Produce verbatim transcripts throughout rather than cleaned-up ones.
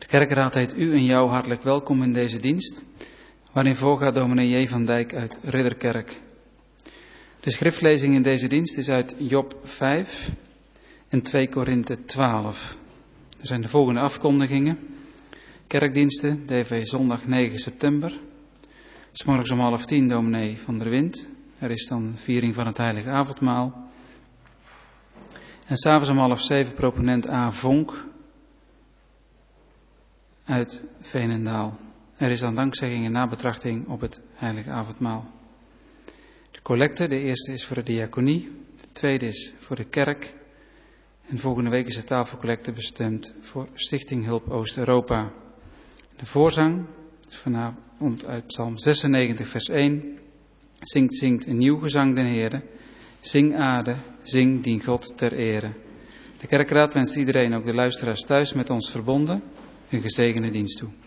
De kerkraad heet u en jou hartelijk welkom in deze dienst, waarin voorgaat dominee J. van Dijk uit Ridderkerk. De schriftlezing in deze dienst is uit Job vijf en twee Korinthe twaalf. Er zijn de volgende afkondigingen. Kerkdiensten, D V zondag negen september. 's Morgens om half tien dominee van der Wind. Er is dan viering van het heilige avondmaal. En 's avonds om half zeven proponent A. Vonk uit Veenendaal. Er is dan dankzegging en nabetrachting op het heilige avondmaal. De collecte, de eerste is voor de diaconie, de tweede is voor de kerk. En volgende week is de tafelcollecte bestemd voor Stichting Hulp Oost-Europa. De voorzang is vanavond uit Psalm zesennegentig vers één. Zingt, zingt een nieuw gezang den Heere. Zing aarde, zing dien God ter ere. De kerkraad wenst iedereen, ook de luisteraars thuis, met ons verbonden, een gezegende dienst toe.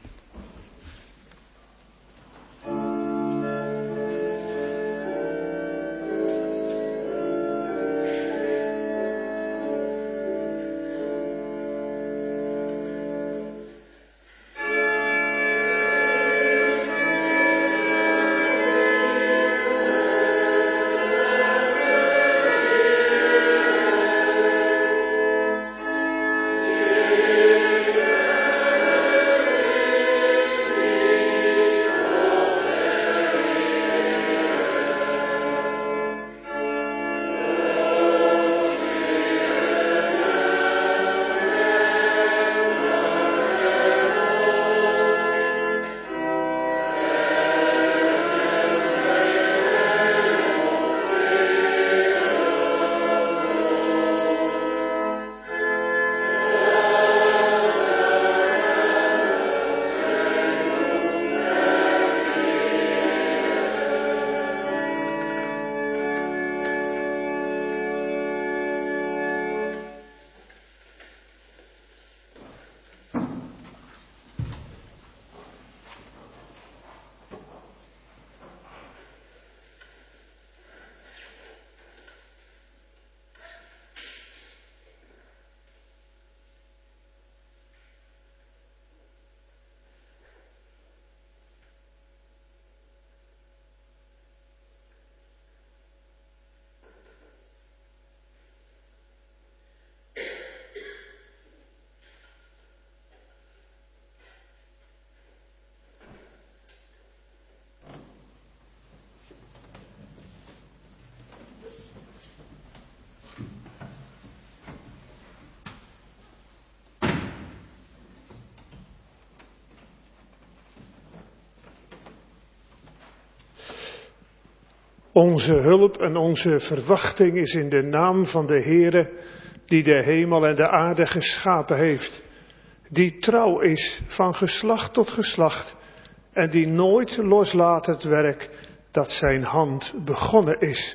Onze hulp en onze verwachting is in de naam van de Heere, die de hemel en de aarde geschapen heeft, die trouw is van geslacht tot geslacht en die nooit loslaat het werk dat zijn hand begonnen is.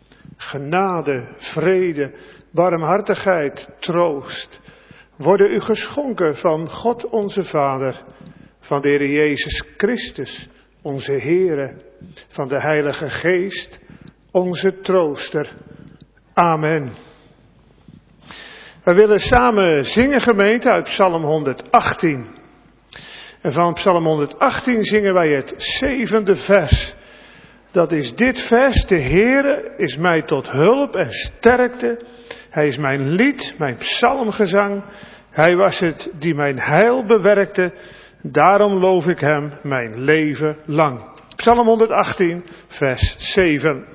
Genade, vrede, barmhartigheid, troost worden u geschonken van God onze Vader, van de Heer Jezus Christus, onze Heere, van de Heilige Geest, onze trooster. Amen. We willen samen zingen, gemeente, uit Psalm honderdachttien. En van Psalm honderdachttien zingen wij het zevende vers. Dat is dit vers: de Heere is mij tot hulp en sterkte. Hij is mijn lied, mijn psalmgezang. Hij was het die mijn heil bewerkte. Daarom loof ik hem mijn leven lang. Psalm honderdachttien, vers zeven.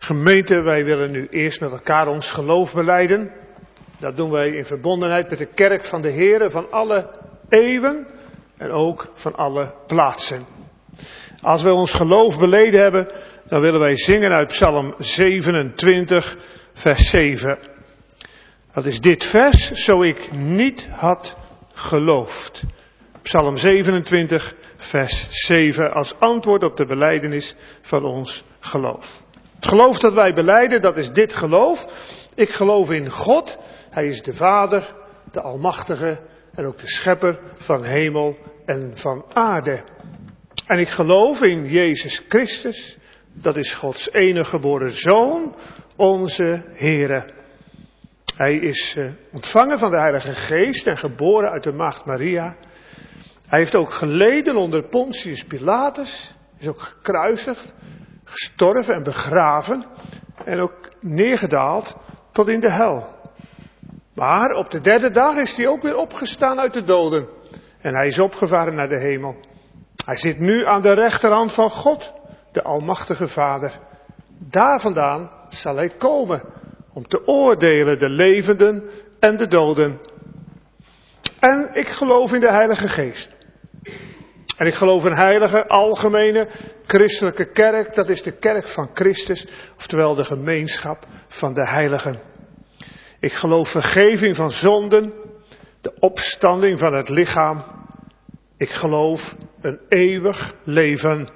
Gemeente, wij willen nu eerst met elkaar ons geloof belijden. Dat doen wij in verbondenheid met de kerk van de Heere van alle eeuwen en ook van alle plaatsen. Als we ons geloof beleden hebben, dan willen wij zingen uit Psalm zevenentwintig, vers zeven. Dat is dit vers, zo ik niet had geloofd. Psalm zevenentwintig, vers zeven, als antwoord op de belijdenis van ons geloof. Het geloof dat wij belijden, dat is dit geloof. Ik geloof in God. Hij is de Vader, de Almachtige en ook de Schepper van hemel en van aarde. En ik geloof in Jezus Christus. Dat is Gods enige geboren Zoon, onze Heere. Hij is uh, ontvangen van de Heilige Geest en geboren uit de Maagd Maria. Hij heeft ook geleden onder Pontius Pilatus. Is ook gekruisigd, gestorven en begraven. En ook neergedaald tot in de hel. Maar op de derde dag is hij ook weer opgestaan uit de doden. En hij is opgevaren naar de hemel. Hij zit nu aan de rechterhand van God, de Almachtige Vader. Daar vandaan zal hij komen om te oordelen de levenden en de doden. En ik geloof in de Heilige Geest. En ik geloof in heilige, algemene, christelijke kerk. Dat is de kerk van Christus, oftewel de gemeenschap van de heiligen. Ik geloof vergeving van zonden, de opstanding van het lichaam. Ik geloof een eeuwig leven.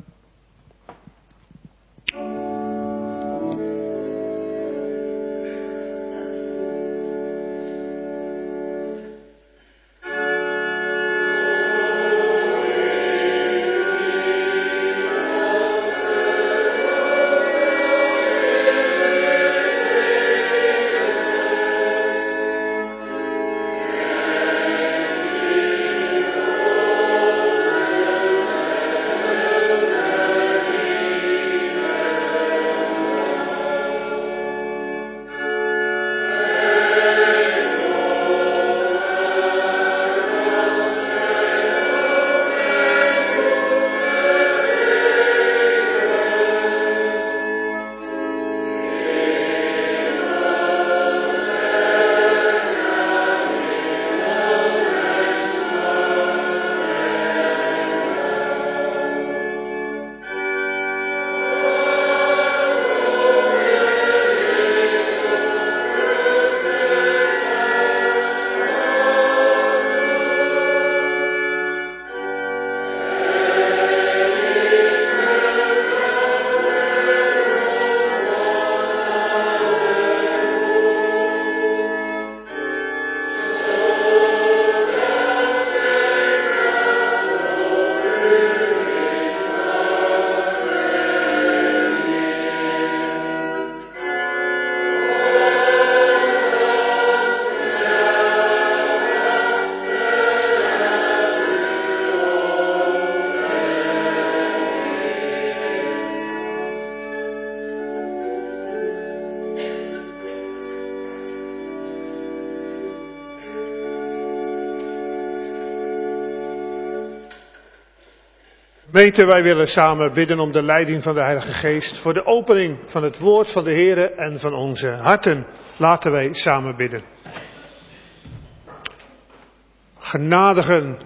Gemeente, wij willen samen bidden om de leiding van de Heilige Geest voor de opening van het woord van de Heere en van onze harten. Laten wij samen bidden. Genadigen,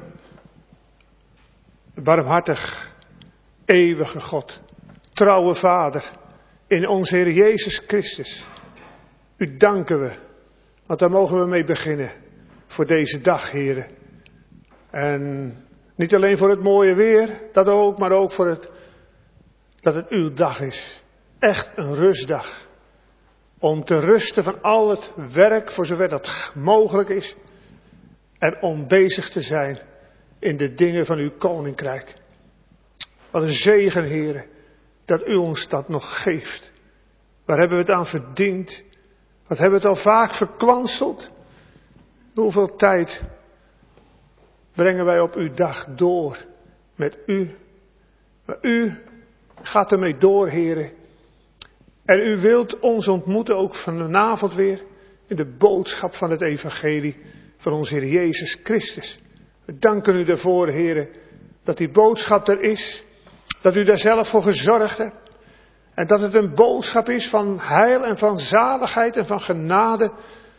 barmhartig, eeuwige God, trouwe Vader, in onze Heer Jezus Christus. U danken we, want daar mogen we mee beginnen voor deze dag, Heere. En niet alleen voor het mooie weer, dat ook, maar ook voor het, dat het uw dag is. Echt een rustdag. Om te rusten van al het werk, voor zover dat mogelijk is. En om bezig te zijn in de dingen van uw koninkrijk. Wat een zegen, Heere, dat u ons dat nog geeft. Waar hebben we het aan verdiend? Wat hebben we het al vaak verkwanseld? Hoeveel tijd brengen wij op uw dag door met u. Maar u gaat ermee door, Heere. En u wilt ons ontmoeten ook vanavond weer in de boodschap van het evangelie van onze Heer Jezus Christus. We danken u daarvoor, Heere, dat die boodschap er is. Dat u daar zelf voor gezorgd hebt. En dat het een boodschap is van heil en van zaligheid en van genade.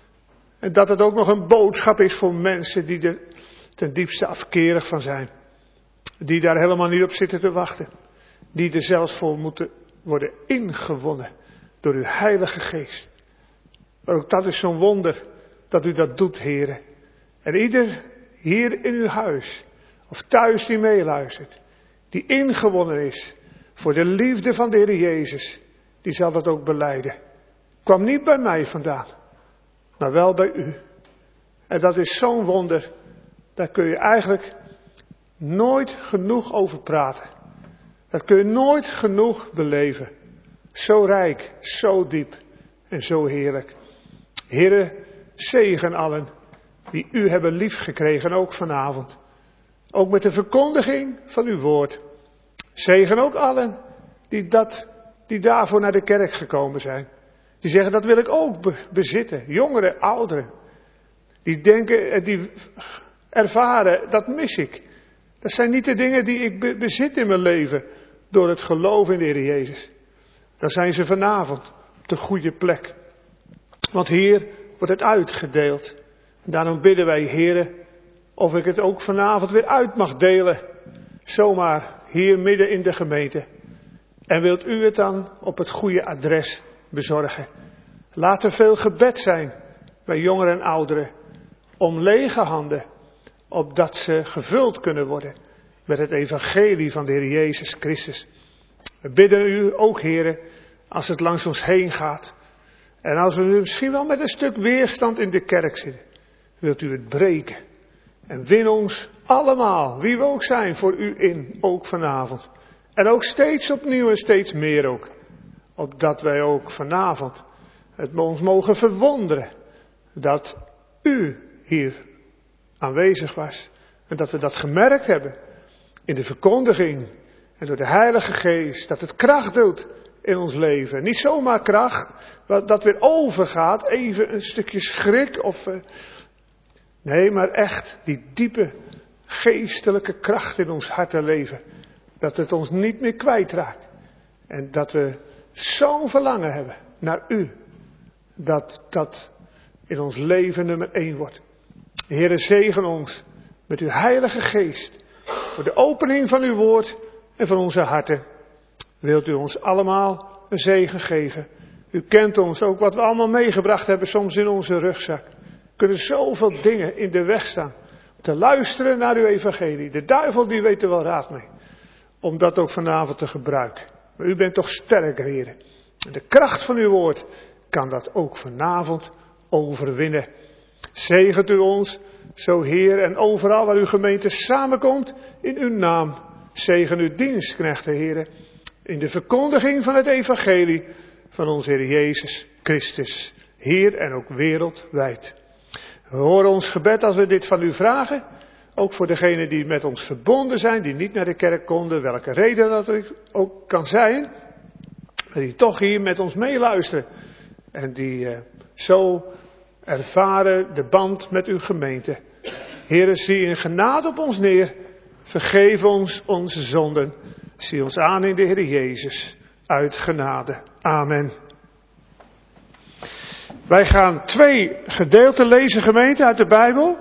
En dat het ook nog een boodschap is voor mensen die er ten diepste afkerig van zijn. Die daar helemaal niet op zitten te wachten. Die er zelfs voor moeten worden ingewonnen door uw Heilige Geest. Maar ook dat is zo'n wonder dat u dat doet, heren. En ieder hier in uw huis of thuis die meeluistert, die ingewonnen is voor de liefde van de Heer Jezus, die zal dat ook belijden. Kwam niet bij mij vandaan, maar wel bij u. En dat is zo'n wonder, daar kun je eigenlijk nooit genoeg over praten. Dat kun je nooit genoeg beleven. Zo rijk, zo diep en zo heerlijk. Heere, zegen allen die u hebben liefgekregen, ook vanavond. Ook met de verkondiging van uw woord. Zegen ook allen die, dat, die daarvoor naar de kerk gekomen zijn. Die zeggen, dat wil ik ook be- bezitten. Jongeren, ouderen. Die denken, die ervaren, dat mis ik. Dat zijn niet de dingen die ik be- bezit in mijn leven. Door het geloof in de Heer Jezus. Dan zijn ze vanavond op de goede plek. Want hier wordt het uitgedeeld. Daarom bidden wij, Heere, of ik het ook vanavond weer uit mag delen. Zomaar hier midden in de gemeente. En wilt u het dan op het goede adres bezorgen. Laat er veel gebed zijn bij jongeren en ouderen. Om lege handen. Opdat ze gevuld kunnen worden met het evangelie van de Heer Jezus Christus. We bidden u ook, Heere, als het langs ons heen gaat. En als we nu misschien wel met een stuk weerstand in de kerk zitten. Wilt u het breken. En win ons allemaal, wie we ook zijn, voor u in, ook vanavond. En ook steeds opnieuw en steeds meer ook. Opdat wij ook vanavond het ons mogen verwonderen. Dat u hier aanwezig was. En dat we dat gemerkt hebben. In de verkondiging. En door de Heilige Geest. Dat het kracht doet in ons leven. Niet zomaar kracht. Dat weer overgaat. Even een stukje schrik. Of, uh, nee, maar echt die diepe geestelijke kracht in ons hart en leven. Dat het ons niet meer kwijtraakt. En dat we zo'n verlangen hebben naar u. Dat dat in ons leven nummer één wordt. Heere, zegen ons met uw Heilige Geest. Voor de opening van uw woord en van onze harten. Wilt u ons allemaal een zegen geven. U kent ons ook wat we allemaal meegebracht hebben soms in onze rugzak. Er kunnen zoveel dingen in de weg staan. Om te luisteren naar uw evangelie. De duivel die weet er wel raad mee. Om dat ook vanavond te gebruiken. Maar u bent toch sterker, heren. En de kracht van uw woord kan dat ook vanavond overwinnen. Zegent u ons, zo Heer, en overal waar uw gemeente samenkomt, in uw naam. Zegen uw dienstknechten, heren, in de verkondiging van het evangelie van onze Heer Jezus Christus, hier en ook wereldwijd. We horen ons gebed als we dit van u vragen, ook voor degenen die met ons verbonden zijn, die niet naar de kerk konden, welke reden dat ook kan zijn, maar die toch hier met ons meeluisteren en die uh, zo ervaren de band met uw gemeente. Heere, zie in genade op ons neer. Vergeef ons onze zonden. Zie ons aan in de Heer Jezus. Uit genade. Amen. Wij gaan twee gedeelten lezen, gemeente, uit de Bijbel.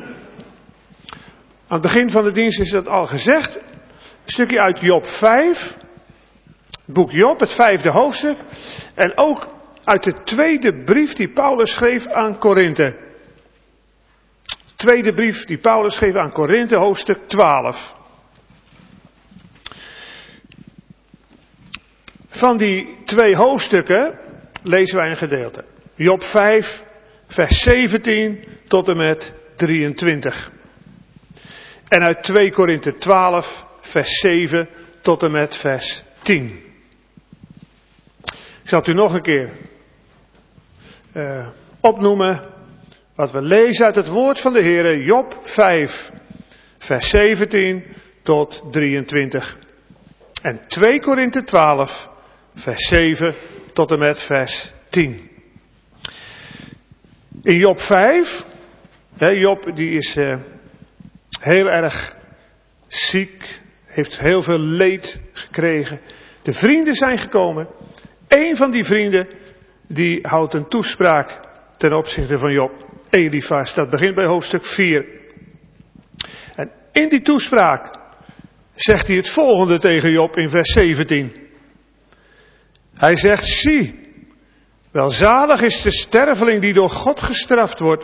Aan het begin van de dienst is dat al gezegd. Een stukje uit Job vijf. Het boek Job, het vijfde hoofdstuk. En ook uit de tweede brief die Paulus schreef aan Korinthe. Tweede brief die Paulus schreef aan Korinthe, hoofdstuk twaalf. Van die twee hoofdstukken lezen wij een gedeelte. Job vijf, vers zeventien tot en met drieëntwintig. En uit twee Korinthe twaalf, vers zeven tot en met vers tien. Ik zal het u nog een keer uh, opnoemen. Wat we lezen uit het woord van de Heere, Job vijf, vers zeventien tot drieëntwintig. En twee Korinthe twaalf, vers zeven tot en met vers tien. In Job vijf, hè, Job die is uh, heel erg ziek, heeft heel veel leed gekregen. De vrienden zijn gekomen. Eén van die vrienden, die houdt een toespraak ten opzichte van Job. Elifas, dat begint bij hoofdstuk vier. En in die toespraak zegt hij het volgende tegen Job in vers zeventien. Hij zegt, zie, welzalig is de sterveling die door God gestraft wordt.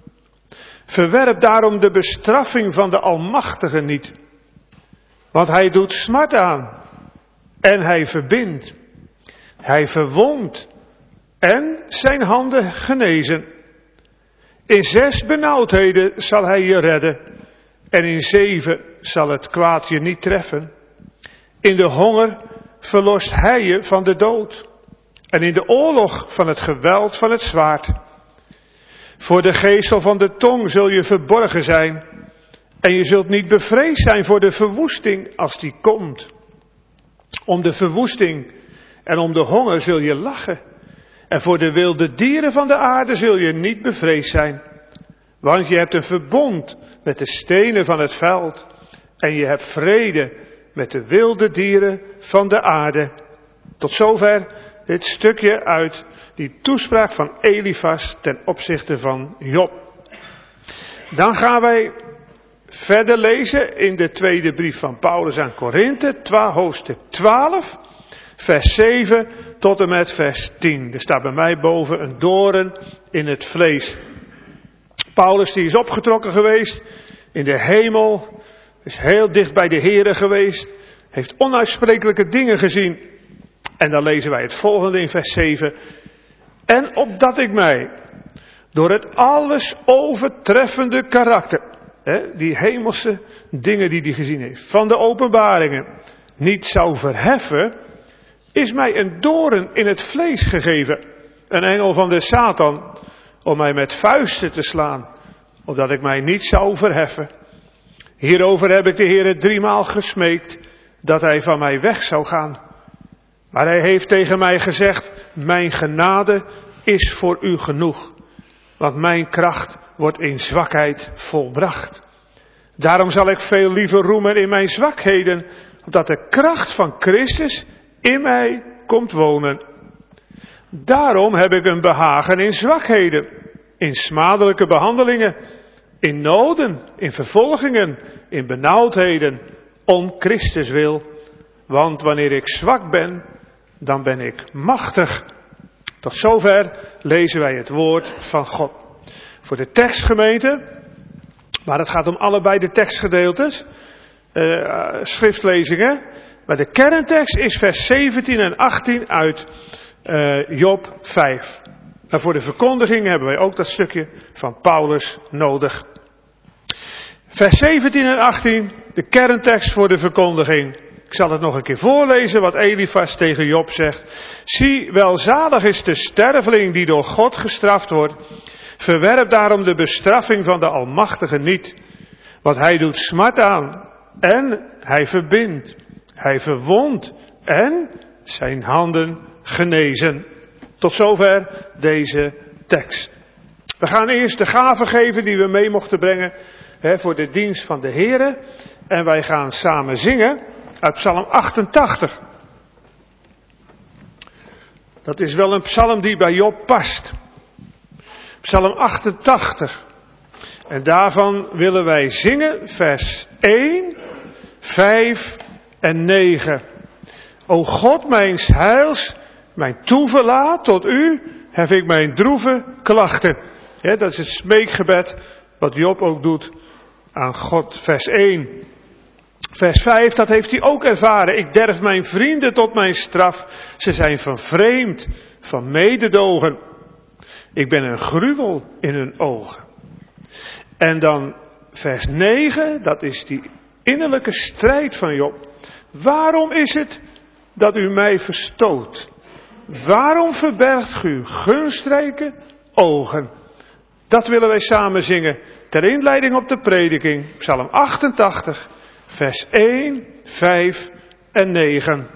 Verwerp daarom de bestraffing van de Almachtige niet. Want hij doet smart aan en hij verbindt. Hij verwondt en zijn handen genezen. In zes benauwdheden zal hij je redden en in zeven zal het kwaad je niet treffen. In de honger verlost hij je van de dood en in de oorlog van het geweld van het zwaard. Voor de geestel van de tong zul je verborgen zijn en je zult niet bevreesd zijn voor de verwoesting als die komt. Om de verwoesting en om de honger zul je lachen en voor de wilde dieren van de aarde zul je niet bevreesd zijn. Want je hebt een verbond met de stenen van het veld en je hebt vrede met de wilde dieren van de aarde. Tot zover dit stukje uit die toespraak van Elifas ten opzichte van Job. Dan gaan wij verder lezen in de tweede brief van Paulus aan Korinthe, hoofdstuk twaalf, vers zeven tot en met vers tien. Er staat bij mij boven een doorn in het vlees. Paulus die is opgetrokken geweest in de hemel, is heel dicht bij de Here geweest, heeft onuitsprekelijke dingen gezien. En dan lezen wij het volgende in vers zeven. En opdat ik mij door het alles overtreffende karakter, hè, die hemelse dingen die hij gezien heeft, van de openbaringen, niet zou verheffen, is mij een doorn in het vlees gegeven. Een engel van de Satan, om mij met vuisten te slaan, opdat ik mij niet zou verheffen. Hierover heb ik de Heere driemaal gesmeekt, dat hij van mij weg zou gaan. Maar hij heeft tegen mij gezegd, mijn genade is voor u genoeg, want mijn kracht wordt in zwakheid volbracht. Daarom zal ik veel liever roemen in mijn zwakheden, opdat de kracht van Christus in mij komt wonen. Daarom heb ik een behagen in zwakheden, in smadelijke behandelingen, in noden, in vervolgingen, in benauwdheden, om Christus wil. Want wanneer ik zwak ben, dan ben ik machtig. Tot zover lezen wij het woord van God. Voor de tekstgemeente, maar het gaat om allebei de tekstgedeeltes, uh, schriftlezingen. Maar de kerntekst is vers zeventien en achttien uit uh, Job vijf. En voor de verkondiging hebben wij ook dat stukje van Paulus nodig. Vers zeventien en achttien, de kerntekst voor de verkondiging. Ik zal het nog een keer voorlezen wat Elifas tegen Job zegt. Zie, welzalig is de sterveling die door God gestraft wordt. Verwerp daarom de bestraffing van de Almachtige niet. Want hij doet smart aan en hij verbindt. Hij verwondt en zijn handen genezen. Tot zover deze tekst. We gaan eerst de gaven geven die we mee mochten brengen hè, voor de dienst van de Here. En wij gaan samen zingen uit Psalm achtentachtig. Dat is wel een psalm die bij Job past. Psalm achtentachtig. En daarvan willen wij zingen vers één, vijf en negen. O God mijns heils, mijn toeverlaat tot u, hef ik mijn droeve klachten. Ja, dat is het smeekgebed wat Job ook doet aan God. Vers één. Vers vijf, dat heeft hij ook ervaren. Ik derf mijn vrienden tot mijn straf. Ze zijn vervreemd van mededogen. Ik ben een gruwel in hun ogen. En dan vers negen, dat is die innerlijke strijd van Job. Waarom is het dat u mij verstoot? Waarom verbergt u gunstrijke ogen? Dat willen wij samen zingen ter inleiding op de prediking. Psalm achtentachtig, vers één, vijf en negen.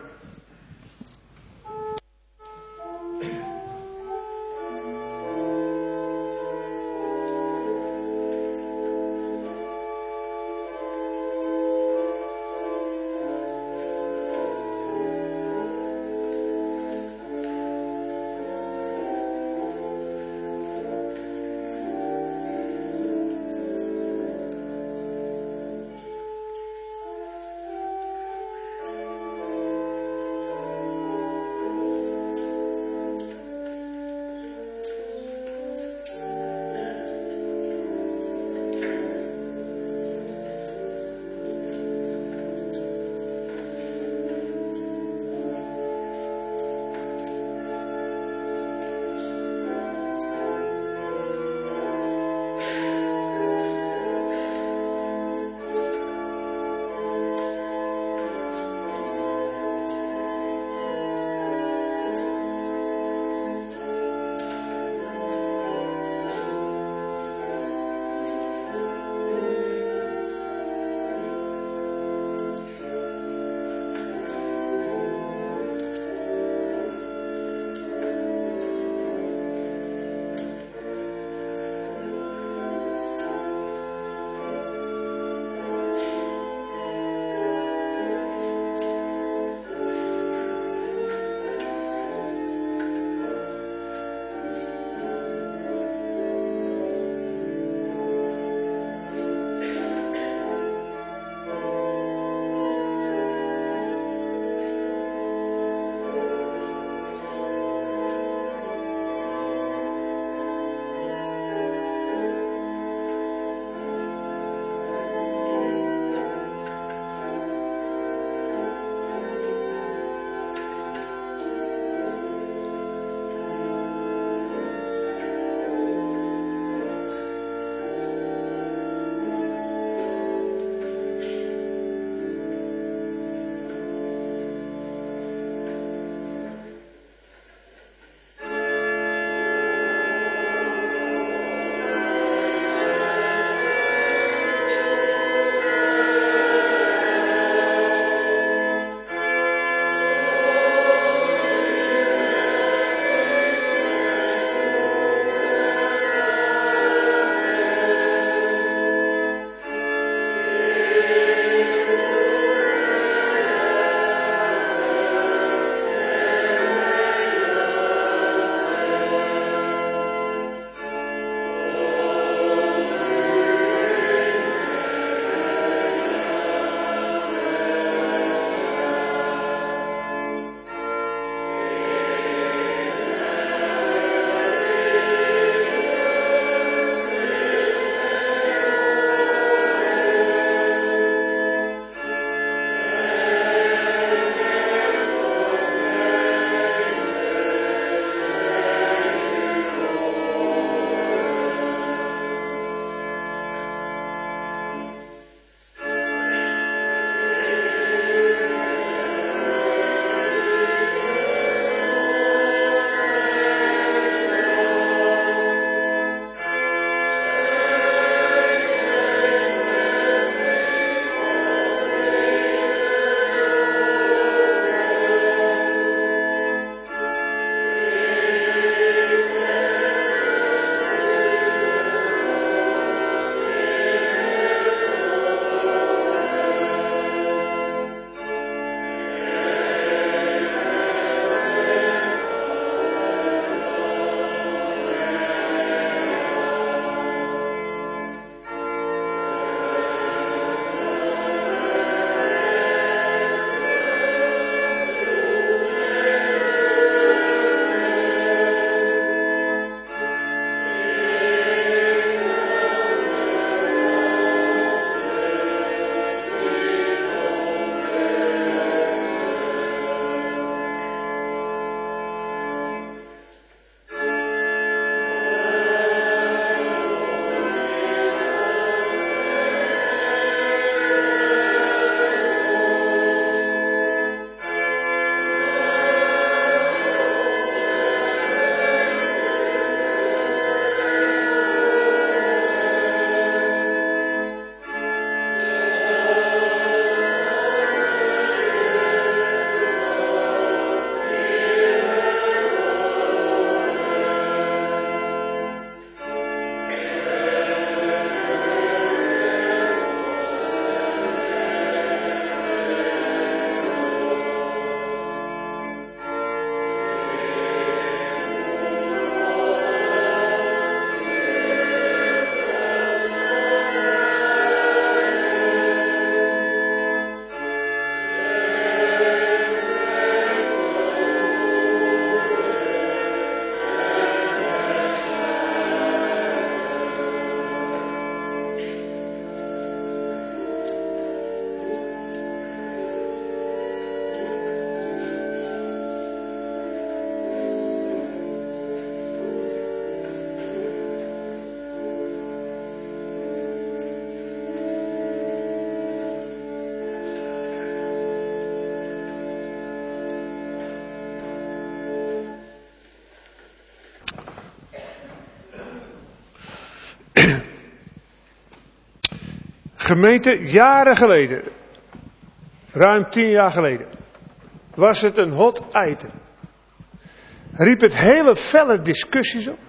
Gemeente, jaren geleden, ruim tien jaar geleden, was het een hot item. Riep het hele felle discussies op.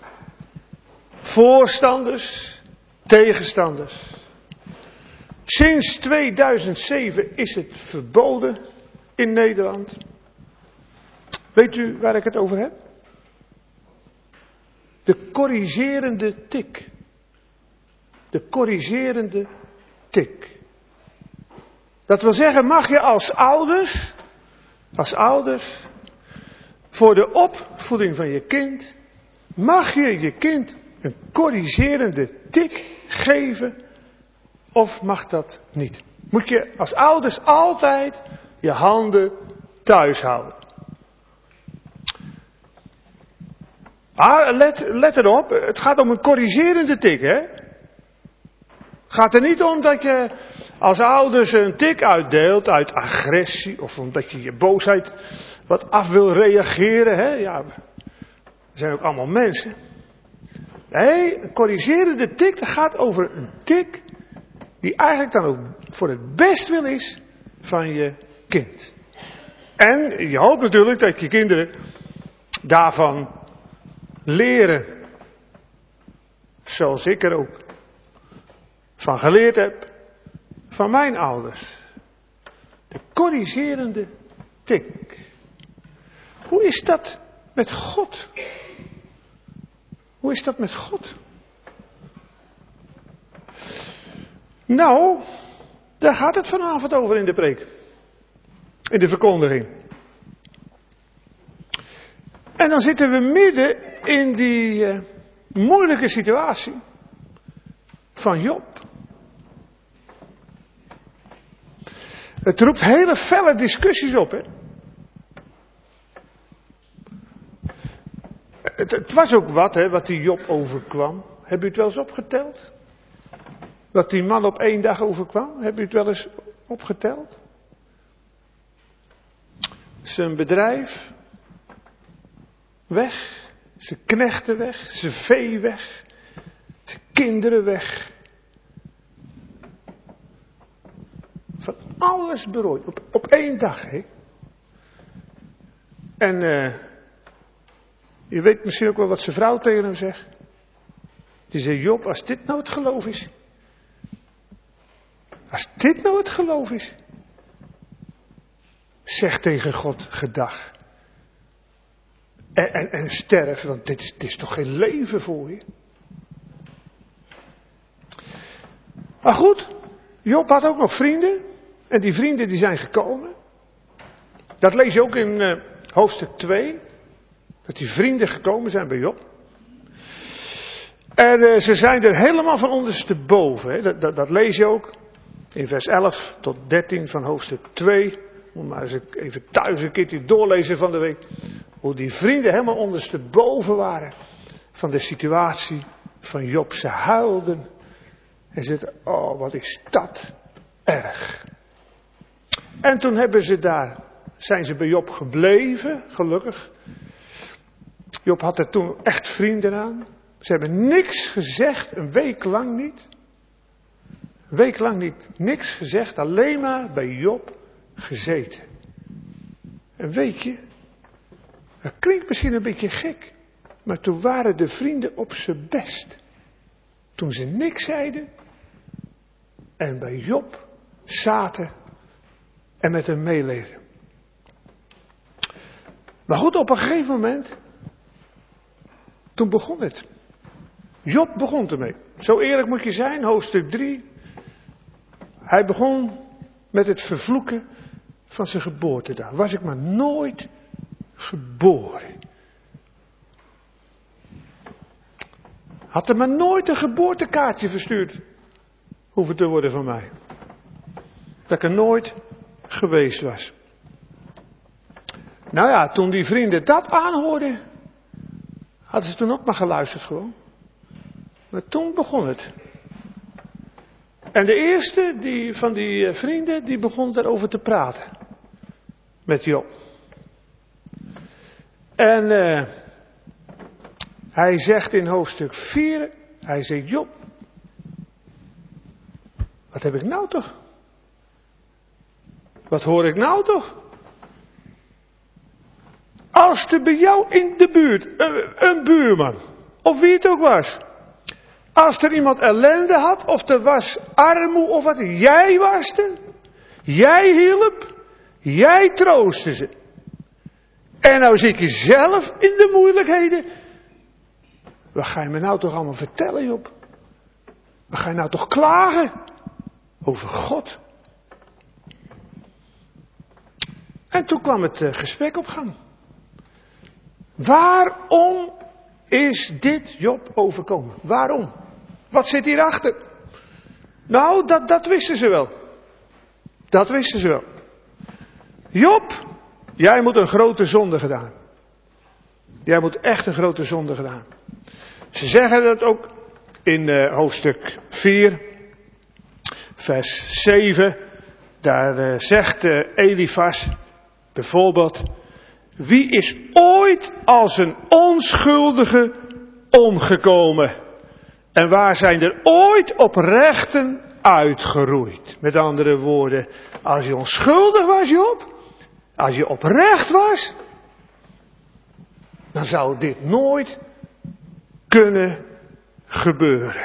Voorstanders, tegenstanders. Sinds tweeduizend zeven is het verboden in Nederland. Weet u waar ik het over heb? De corrigerende tik. De corrigerende tik. Dat wil zeggen, mag je als ouders, als ouders, voor de opvoeding van je kind, mag je je kind een corrigerende tik geven of mag dat niet? Moet je als ouders altijd je handen thuis houden. Ah, let, let erop, het gaat om een corrigerende tik, hè? Het gaat er niet om dat je als ouders een tik uitdeelt uit agressie of omdat je je boosheid wat af wil reageren, hè? Ja, we zijn ook allemaal mensen. Nee, een corrigerende tik, dat gaat over een tik die eigenlijk dan ook voor het bestwil is van je kind. En je hoopt natuurlijk dat je kinderen daarvan leren. Zoals ik er ook van geleerd heb van mijn ouders. De corrigerende tik. Hoe is dat met God? Hoe is dat met God? Nou, daar gaat het vanavond over in de preek. In de verkondiging. En dan zitten we midden in die uh, moeilijke situatie van Job. Het roept hele felle discussies op, hè. Het, het was ook wat, hè, wat die Job overkwam. Heb u het wel eens opgeteld? Wat die man op één dag overkwam? Heb u het wel eens opgeteld? Zijn bedrijf weg, zijn knechten weg, zijn vee weg, zijn kinderen weg. Van alles berooid, op, op één dag, hè. En uh, je weet misschien ook wel wat zijn vrouw tegen hem zegt. Die zei, Job, als dit nou het geloof is. Als dit nou het geloof is. Zeg tegen God gedag. En, en, en sterf, want dit is, dit is toch geen leven voor je. Maar goed, Job had ook nog vrienden. En die vrienden die zijn gekomen. Dat lees je ook in uh, hoofdstuk twee. Dat die vrienden gekomen zijn bij Job. En uh, ze zijn er helemaal van ondersteboven. Hè. Dat, dat, dat lees je ook in vers elf tot dertien van hoofdstuk twee. Moet maar eens even thuis een keertje doorlezen van de week. Hoe die vrienden helemaal ondersteboven waren van de situatie van Job. Ze huilden. En zeiden, oh wat is dat erg. En toen hebben ze daar, zijn ze bij Job gebleven, gelukkig. Job had er toen echt vrienden aan. Ze hebben niks gezegd, een week lang niet. Een week lang niet, niks gezegd, alleen maar bij Job gezeten. En weet je, dat klinkt misschien een beetje gek, maar toen waren de vrienden op z'n best. Toen ze niks zeiden en bij Job zaten en met hem meeleefden. Maar goed, op een gegeven moment, toen begon het. Job begon ermee. Zo eerlijk moet je zijn, hoofdstuk drie. Hij begon met het vervloeken van zijn geboortedag. Was ik maar nooit geboren. Had er maar nooit een geboortekaartje verstuurd hoeven te worden van mij. Dat ik er nooit geweest was. Nou ja, toen die vrienden dat aanhoorden, hadden ze toen ook maar geluisterd gewoon. Maar toen begon het. En de eerste die, van die vrienden, die begon daarover te praten. Met Job. En uh, hij zegt in hoofdstuk vier, hij zegt, Job, Wat heb ik nou toch? Wat hoor ik nou toch? Als er bij jou in de buurt, een, een buurman, of wie het ook was. Als er iemand ellende had, of er was armoede, of wat, jij was er. Jij hielp, jij troostte ze. En nou zit je zelf in de moeilijkheden. Wat ga je me nou toch allemaal vertellen, Job? Wat ga je nou toch klagen? Over God. En toen kwam het uh, gesprek op gang. Waarom is dit Job overkomen? Waarom? Wat zit hierachter? Nou, dat, dat wisten ze wel. Dat wisten ze wel. Job, jij moet een grote zonde gedaan. Jij moet echt een grote zonde gedaan. Ze zeggen dat ook in uh, hoofdstuk vier, vers zeven. Daar uh, zegt uh, Elifas bijvoorbeeld: wie is ooit als een onschuldige omgekomen? En waar zijn er ooit oprechten uitgeroeid? Met andere woorden, als je onschuldig was, Job, als je oprecht was, dan zou dit nooit kunnen gebeuren.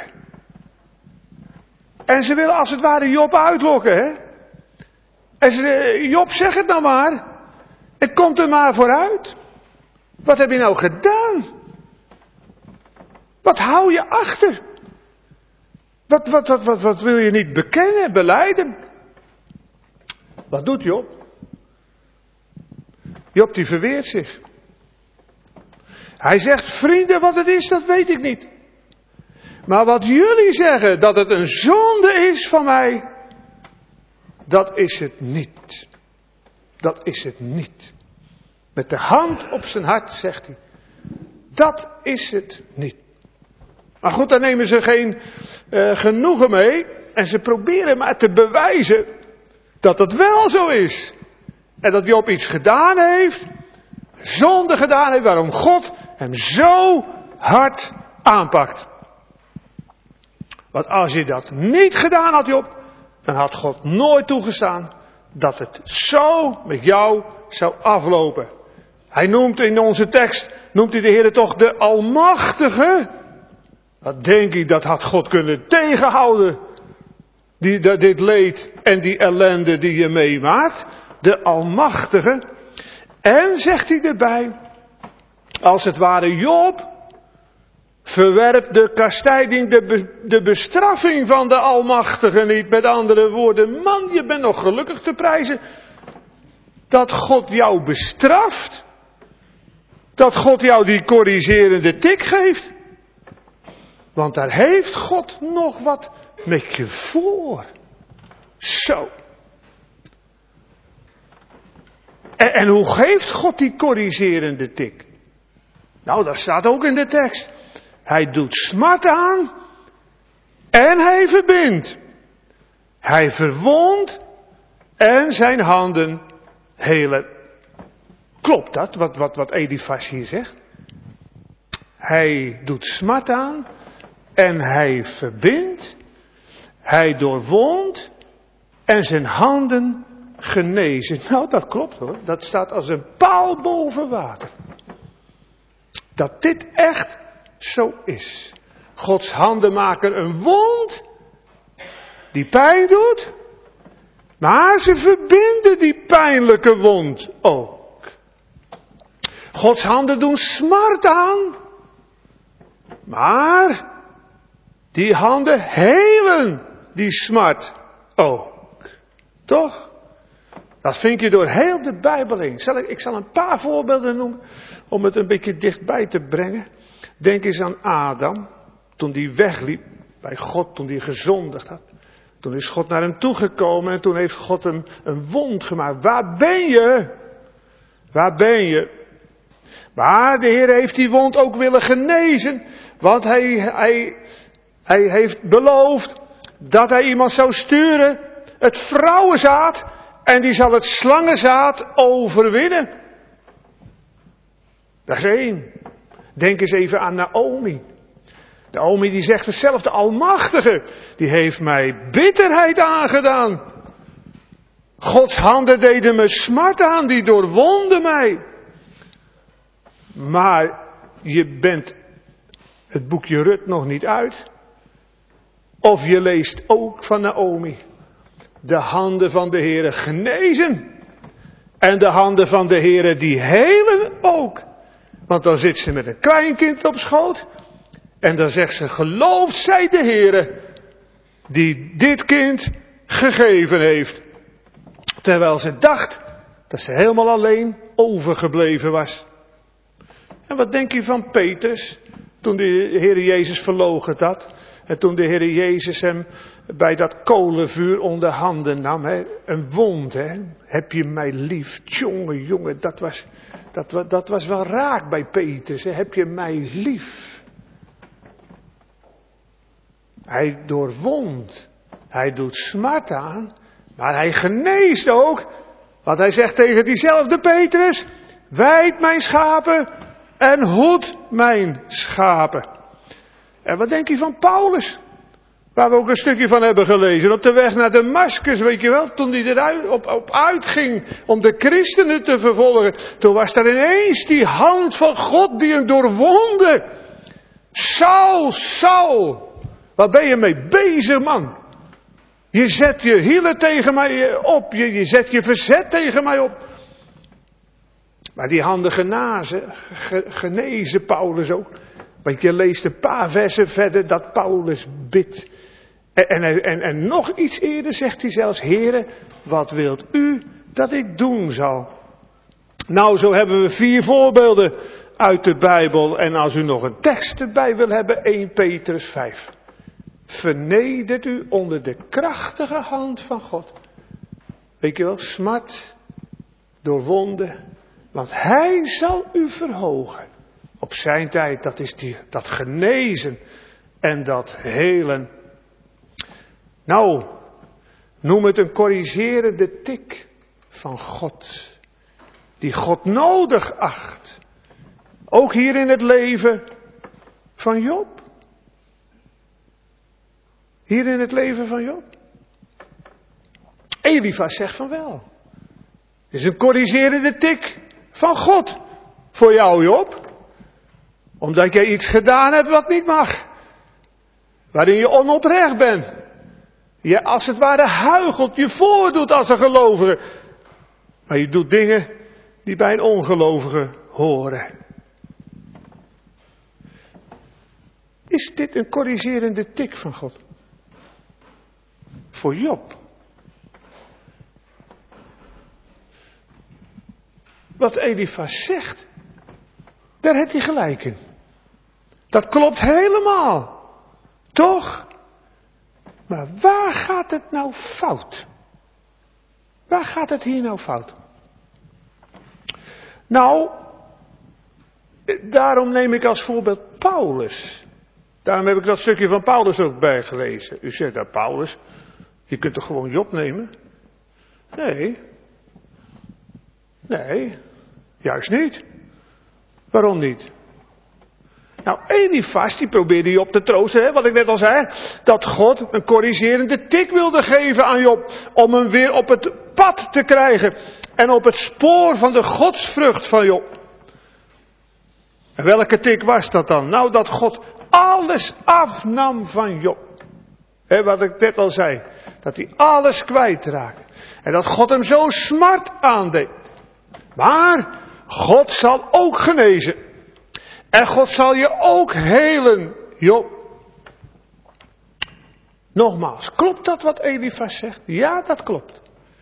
En ze willen als het ware Job uitlokken, hè? En ze, Job, zeg het nou maar. En komt er maar vooruit. Wat heb je nou gedaan? Wat hou je achter? Wat, wat, wat, wat, wat wil je niet bekennen, belijden? Wat doet Job? Job die verweert zich. Hij zegt, vrienden, wat het is, dat weet ik niet. Maar wat jullie zeggen, dat het een zonde is van mij, dat is het niet. Dat is het niet. Met de hand op zijn hart zegt hij, dat is het niet. Maar goed, daar nemen ze geen uh, genoegen mee. En ze proberen maar te bewijzen dat het wel zo is. En dat Job iets gedaan heeft, zonde gedaan heeft, waarom God hem zo hard aanpakt. Want als je dat niet gedaan had, Job, dan had God nooit toegestaan dat het zo met jou zou aflopen. Hij noemt in onze tekst, noemt hij de Heer toch de Almachtige. Wat denk ik, dat had God kunnen tegenhouden. Die, de, dit leed en die ellende die je meemaakt. De Almachtige. En zegt hij erbij, als het ware Job, verwerp de kastijding, de, be, de bestraffing van de Almachtige niet. Met andere woorden, man, je bent nog gelukkig te prijzen dat God jou bestraft. Dat God jou die corrigerende tik geeft. Want daar heeft God nog wat met je voor. Zo. En, en hoe geeft God die corrigerende tik? Nou, dat staat ook in de tekst. Hij doet smart aan en hij verbindt. Hij verwondt en zijn handen helen. Klopt dat, wat, wat, wat Elifas hier zegt? Hij doet smart aan en hij verbindt. Hij doorwondt en zijn handen genezen. Nou, dat klopt hoor. Dat staat als een paal boven water. Dat dit echt zo is. Gods handen maken een wond die pijn doet, maar ze verbinden die pijnlijke wond ook. Gods handen doen smart aan, maar die handen helen die smart ook. Toch? Dat vind je door heel de Bijbel heen. Zal ik, ik zal een paar voorbeelden noemen om het een beetje dichtbij te brengen. Denk eens aan Adam, toen hij wegliep bij God, toen hij gezondigd had. Toen is God naar hem toegekomen en toen heeft God hem een wond gemaakt. Waar ben je? Waar ben je? Maar de Heer heeft die wond ook willen genezen, want hij, hij, hij heeft beloofd dat hij iemand zou sturen, het vrouwenzaad, en die zal het slangenzaad overwinnen. Dat is één. Denk eens even aan Naomi. Naomi die zegt hetzelfde, de Almachtige, die heeft mij bitterheid aangedaan. Gods handen deden me smart aan, die doorwonden mij. Maar je bent het boekje Rut nog niet uit. Of je leest ook van Naomi. De handen van de Heere genezen. En de handen van de Heere die helen ook. Want dan zit ze met een kleinkind op schoot. En dan zegt ze, gelooft zij de Heere die dit kind gegeven heeft. Terwijl ze dacht dat ze helemaal alleen overgebleven was. En wat denk je van Petrus, toen de Heer Jezus verloochend had? En toen de Heer Jezus hem bij dat kolenvuur onder handen nam, hè, een wond, hè? Heb je mij lief? Tjonge, jongen, dat was, dat, dat was wel raak bij Petrus, hè? Heb je mij lief? Hij doorwond, hij doet smart aan, maar hij geneest ook. Want hij zegt tegen diezelfde Petrus, wijd mijn schapen en hoed mijn schapen. En wat denk je van Paulus? Waar we ook een stukje van hebben gelezen. Op de weg naar Damascus, weet je wel. Toen hij eruit op, op uitging om de christenen te vervolgen. Toen was daar ineens die hand van God die hem doorwonde. Saul, Saul. Waar ben je mee bezig, man? Je zet je hielen tegen mij op. Je, je zet je verzet tegen mij op. Maar die handen genazen, ge, genezen Paulus ook. Want je leest een paar versen verder dat Paulus bidt. En, en, en, en nog iets eerder zegt hij zelfs, Heere, wat wilt u dat ik doen zal? Nou, zo hebben we vier voorbeelden uit de Bijbel. En als u nog een tekst erbij wil hebben, Eerste Petrus vijf. Vernedert u onder de krachtige hand van God. Weet je wel, smart, doorwonden. Want hij zal u verhogen. Op zijn tijd, dat is die, dat genezen en dat helen. Nou, noem het een corrigerende tik van God. Die God nodig acht. Ook hier in het leven van Job. Hier in het leven van Job. Elifas zegt van wel. Het is een corrigerende tik van God voor jou, Job. Omdat jij iets gedaan hebt wat niet mag. Waarin je onoprecht bent. Je als het ware huichelt, je voordoet als een gelovige. Maar je doet dingen die bij een ongelovige horen. Is dit een corrigerende tik van God? Voor Job. Wat Elifas zegt, daar heeft hij gelijk in. Dat klopt helemaal. Toch? Maar waar gaat het nou fout? Waar gaat het hier nou fout? Nou, daarom neem ik als voorbeeld Paulus. Daarom heb ik dat stukje van Paulus ook bijgelezen. U zegt dat Paulus, je kunt toch gewoon Job nemen? Nee. Nee, juist niet. Waarom niet? Nou, Elifas, die probeerde Job te troosten, hè, wat ik net al zei. Dat God een corrigerende tik wilde geven aan Job. Om hem weer op het pad te krijgen. En op het spoor van de godsvrucht van Job. En welke tik was dat dan? Nou, dat God alles afnam van Job. Hè, wat ik net al zei. Dat hij alles kwijtraakte. En dat God hem zo smart aandeed. Maar God zal ook genezen. En God zal je ook helen, Job. Nogmaals, klopt dat wat Elifas zegt? Ja, dat klopt.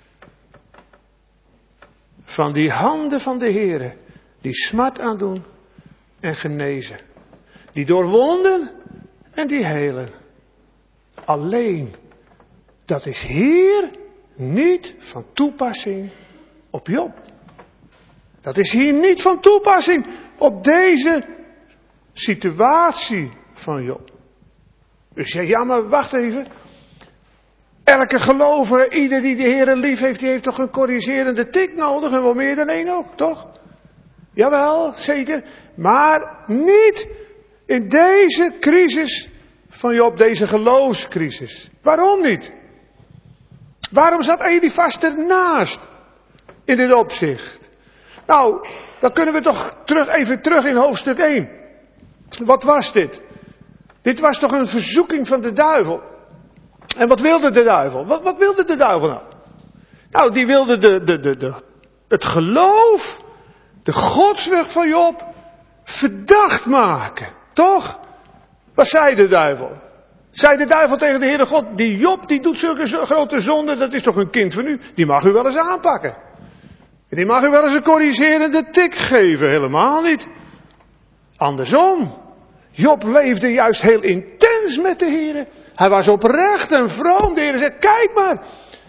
Van die handen van de Heere, die smart aandoen en genezen. Die doorwonden en die helen. Alleen, dat is hier niet van toepassing op Job. Dat is hier niet van toepassing op deze situatie van Job. Dus ja, ja, maar wacht even. Elke gelovige, ieder die de Heere lief heeft, die heeft toch een corrigerende tik nodig en wel meer dan één ook, toch? Jawel, zeker. Maar niet In deze crisis van Job, deze geloofscrisis. Waarom niet? Waarom zat Elifas ernaast in dit opzicht? Nou, dan kunnen we toch terug, even terug in hoofdstuk één. Wat was dit? Dit was toch een verzoeking van de duivel. En wat wilde de duivel? Wat, wat wilde de duivel nou? Nou, die wilde de, de, de, de, het geloof, de godsvrucht van Job, verdacht maken. Toch? Wat zei de duivel? Zei de duivel tegen de Heere God, die Job die doet zulke grote zonden, dat is toch een kind van u? Die mag u wel eens aanpakken. En die mag u wel eens een corrigerende tik geven. Helemaal niet. Andersom. Job leefde juist heel intens met de Heere. Hij was oprecht en vroom. De Heere zei, kijk maar.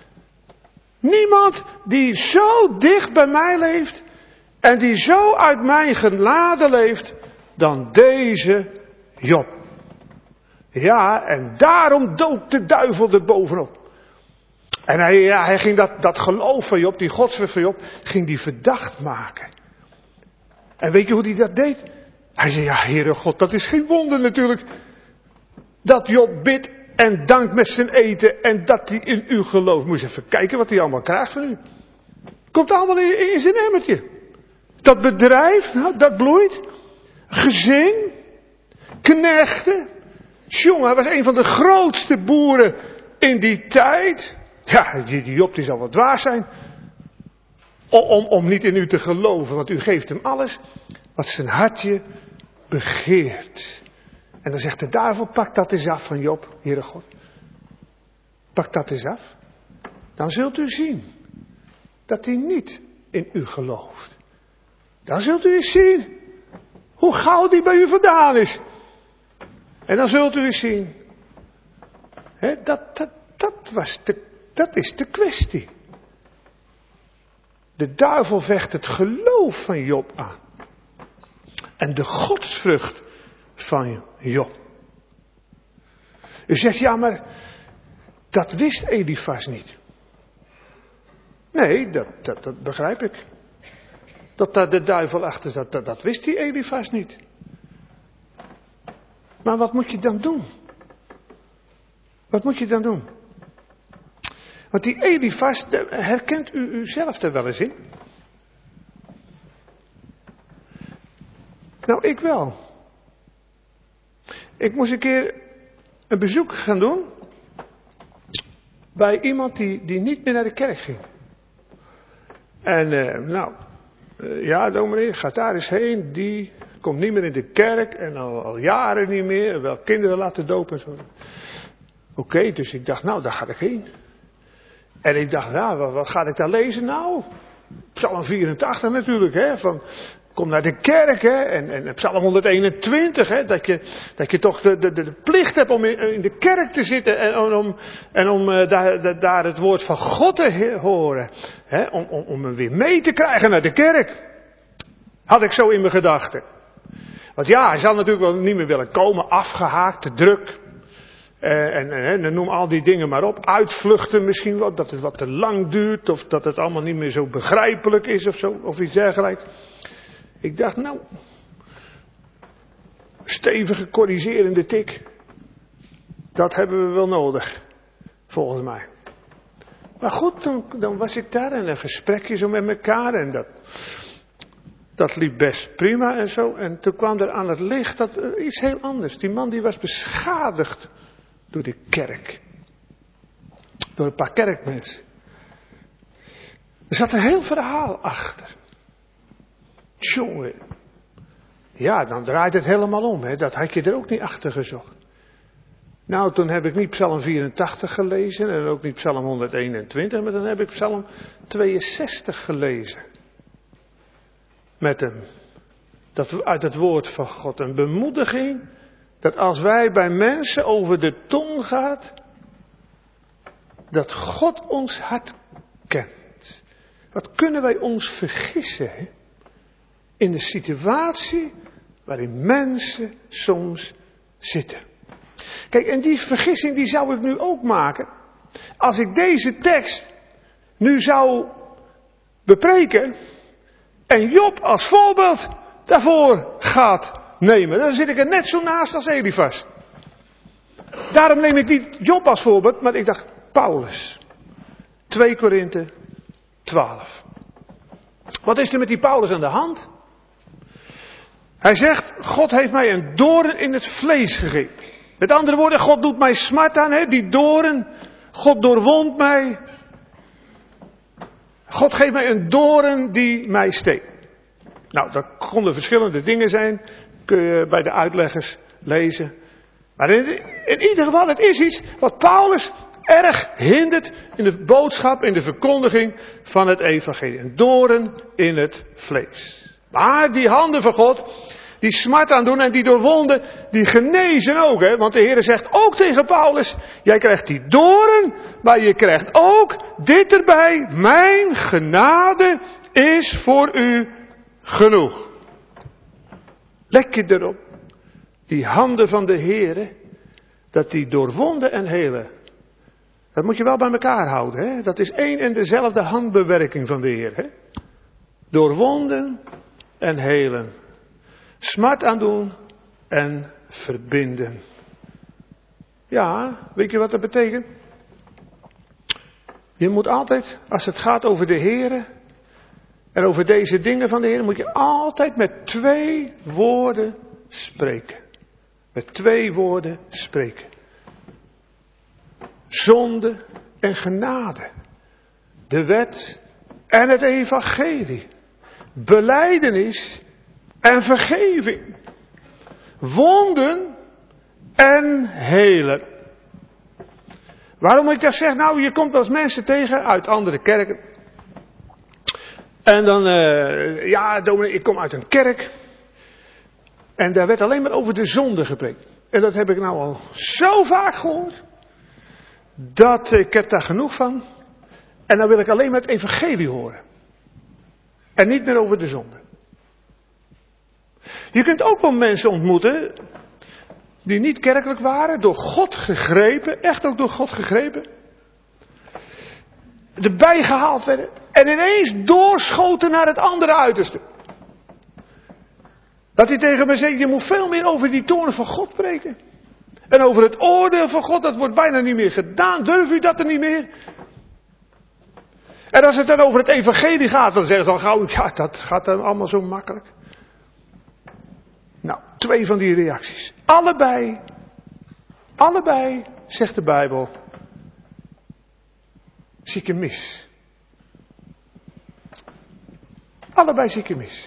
Niemand die zo dicht bij mij leeft en die zo uit mijn genade leeft dan deze Job. Ja, en daarom dook de duivel er bovenop. En hij, ja, hij ging dat, dat geloof van Job, die godsvrucht van Job, ging die verdacht maken. En weet je hoe hij dat deed? Hij zei, ja, Heere God, dat is geen wonder natuurlijk. Dat Job bidt en dankt met zijn eten en dat hij in u gelooft. Moet je even kijken wat hij allemaal krijgt van u. Komt allemaal in, in zijn emmertje. Dat bedrijf, nou, dat bloeit. Gezin, knechten. Jongen, hij was een van de grootste boeren in die tijd. Ja, die, die Job die zal wat dwaas zijn. Om, om, om niet in u te geloven, want u geeft hem alles wat zijn hartje begeert. En dan zegt de duivel, pak dat eens af van Job, Heere God. Pak dat eens af. Dan zult u zien dat hij niet in u gelooft. Dan zult u eens zien hoe gauw die bij u vandaan is. En dan zult u eens zien. He, dat, dat, dat, was de, dat is de kwestie. De duivel vecht het geloof van Job aan. En de godsvrucht van Job. U zegt, ja, maar dat wist Elifas niet. Nee, dat, dat, dat begrijp ik. Dat daar de duivel achter zat, dat, dat wist die Elifas niet. Maar wat moet je dan doen? Wat moet je dan doen? Want die Elifas, herkent u uzelf er wel eens in? Nou, ik wel. Ik moest een keer een bezoek gaan doen bij iemand die, die niet meer naar de kerk ging. En uh, nou, uh, ja dominee, gaat daar eens heen, die komt niet meer in de kerk en al, al jaren niet meer, wel kinderen laten dopen en zo. Oké, okay, dus ik dacht, nou, daar ga ik heen. En ik dacht, ja, wat, wat ga ik daar lezen nou? Psalm vierentachtig natuurlijk, hè, van kom naar de kerk, hè, en, en Psalm honderdeenentwintig, hè, dat je, dat je toch de, de, de plicht hebt om in, in de kerk te zitten en om, en om uh, daar, de, daar het woord van God te he, horen, hè, om, om, om hem weer mee te krijgen naar de kerk. Had ik zo in mijn gedachten. Want ja, hij zal natuurlijk wel niet meer willen komen, afgehaakt, te druk. Uh, en, en, en noem al die dingen maar op. Uitvluchten misschien wel, dat het wat te lang duurt, of dat het allemaal niet meer zo begrijpelijk is of zo, of iets dergelijks. Ik dacht, nou, stevige corrigerende tik, dat hebben we wel nodig, volgens mij. Maar goed, dan, dan was ik daar en een gesprekje zo met elkaar en dat, dat liep best prima en zo. En toen kwam er aan het licht dat uh, iets heel anders. Die man die was beschadigd door de kerk. Door een paar kerkmensen. Er zat een heel verhaal achter. Jongen. Ja, dan draait het helemaal om. Hè. Dat had je er ook niet achter gezocht. Nou, toen heb ik niet Psalm vierentachtig gelezen. En ook niet Psalm honderdeenentwintig. Maar dan heb ik Psalm tweeënzestig gelezen. Met hem. Dat uit het woord van God. Een bemoediging. Dat als wij bij mensen over de tong gaat. Dat God ons hart kent. Wat kunnen wij ons vergissen, hè? In de situatie waarin mensen soms zitten. Kijk, en die vergissing die zou ik nu ook maken. Als ik deze tekst nu zou bepreken en Job als voorbeeld daarvoor gaat nemen. Dan zit ik er net zo naast als Elifas. Daarom neem ik niet Job als voorbeeld, maar ik dacht Paulus. twee Korinthe twaalf. Wat is er met die Paulus aan de hand? Hij zegt, God heeft mij een doorn in het vlees gegeven. Met andere woorden, God doet mij smart aan, hè? Die doorn. God doorwond mij. God geeft mij een doorn die mij steekt. Nou, dat konden verschillende dingen zijn. Kun je bij de uitleggers lezen. Maar in, in ieder geval, het is iets wat Paulus erg hindert in de boodschap, in de verkondiging van het evangelie. Een doorn in het vlees. Maar die handen van God, die smart aandoen en die doorwonden, die genezen ook. Hè? Want de Heer zegt ook tegen Paulus, jij krijgt die doorn, maar je krijgt ook dit erbij. Mijn genade is voor u genoeg. Let je erop. Die handen van de Heer, dat die doorwonden en helen. Dat moet je wel bij elkaar houden. Hè? Dat is één en dezelfde handbewerking van de Heer. Hè? Doorwonden en helen. Smart aandoen en verbinden. Ja, weet je wat dat betekent? Je moet altijd, als het gaat over de Heer en over deze dingen van de Heer, moet je altijd met twee woorden spreken. Met twee woorden spreken. Zonde en genade. De wet en het evangelie. Belijdenis en vergeving. Wonden en helen. Waarom ik dat zeg? Nou, je komt wel eens mensen tegen uit andere kerken. En dan, uh, ja, dominee, ik kom uit een kerk. En daar werd alleen maar over de zonde gepreekt. En dat heb ik nou al zo vaak gehoord. Dat ik heb daar genoeg van. En dan wil ik alleen maar het evangelie horen. En niet meer over de zonde. Je kunt ook wel mensen ontmoeten die niet kerkelijk waren, door God gegrepen, echt ook door God gegrepen. Erbij gehaald werden en ineens doorschoten naar het andere uiterste. Dat hij tegen me zegt, je moet veel meer over die toorn van God spreken. En over het oordeel van God, dat wordt bijna niet meer gedaan. Durf u dat er niet meer? En als het dan over het evangelie gaat, dan zeggen ze al gauw, ja, dat gaat dan allemaal zo makkelijk. Nou, twee van die reacties. Allebei, allebei, zegt de Bijbel, zie ik je mis. Allebei zie ik je mis.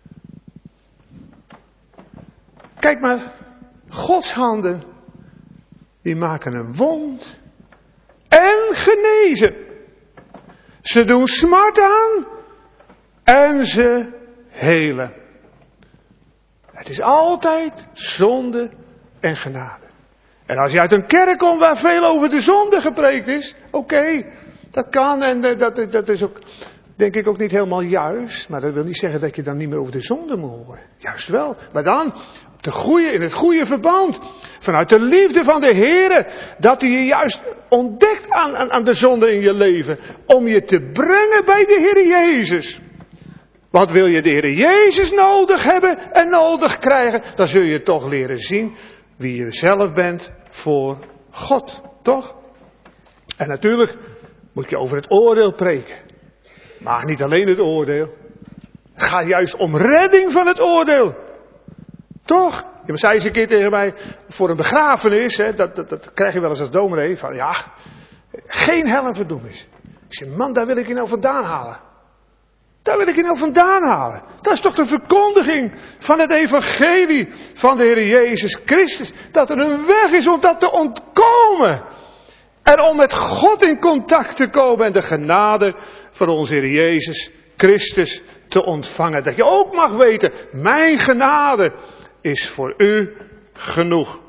Kijk maar, Gods handen, die maken een wond en genezen. Ze doen smart aan en ze helen. Het is altijd zonde en genade. En als je uit een kerk komt waar veel over de zonde gepreekt is, oké, okay, dat kan en uh, dat, dat is ook, denk ik, ook niet helemaal juist. Maar dat wil niet zeggen dat je dan niet meer over de zonde moet horen. Juist wel, maar dan de goede, in het goede verband. Vanuit de liefde van de Heer, dat hij je juist ontdekt aan, aan, aan de zonde in je leven. Om je te brengen bij de Heer Jezus. Want wil je de Heer Jezus nodig hebben en nodig krijgen, dan zul je toch leren zien wie je zelf bent voor God, toch? En natuurlijk moet je over het oordeel preken. Maar niet alleen het oordeel. Het gaat juist om redding van het oordeel. Toch? Je zei eens een keer tegen mij, voor een begrafenis, hè, dat, dat, dat krijg je wel eens als dominee, van ja, geen hel en verdoemenis. Ik zeg, man, daar wil ik je nou vandaan halen. Daar wil ik je nou vandaan halen. Dat is toch de verkondiging van het evangelie van de Heer Jezus Christus. Dat er een weg is om dat te ontkomen. En om met God in contact te komen en de genade van onze Heer Jezus Christus te ontvangen. Dat je ook mag weten, mijn genade is voor u genoeg.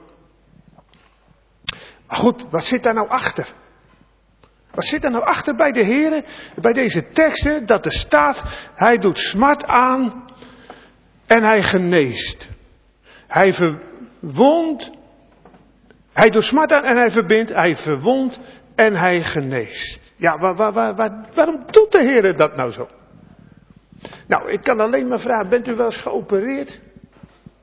Maar goed, wat zit daar nou achter? Wat zit er nou achter bij de Heer, bij deze teksten, dat er staat, hij doet smart aan en hij geneest. Hij verwondt, hij doet smart aan en hij verbindt, hij verwondt en hij geneest. Ja, waar, waar, waar, waar, waarom doet de Heer dat nou zo? Nou, ik kan alleen maar vragen, bent u wel eens geopereerd?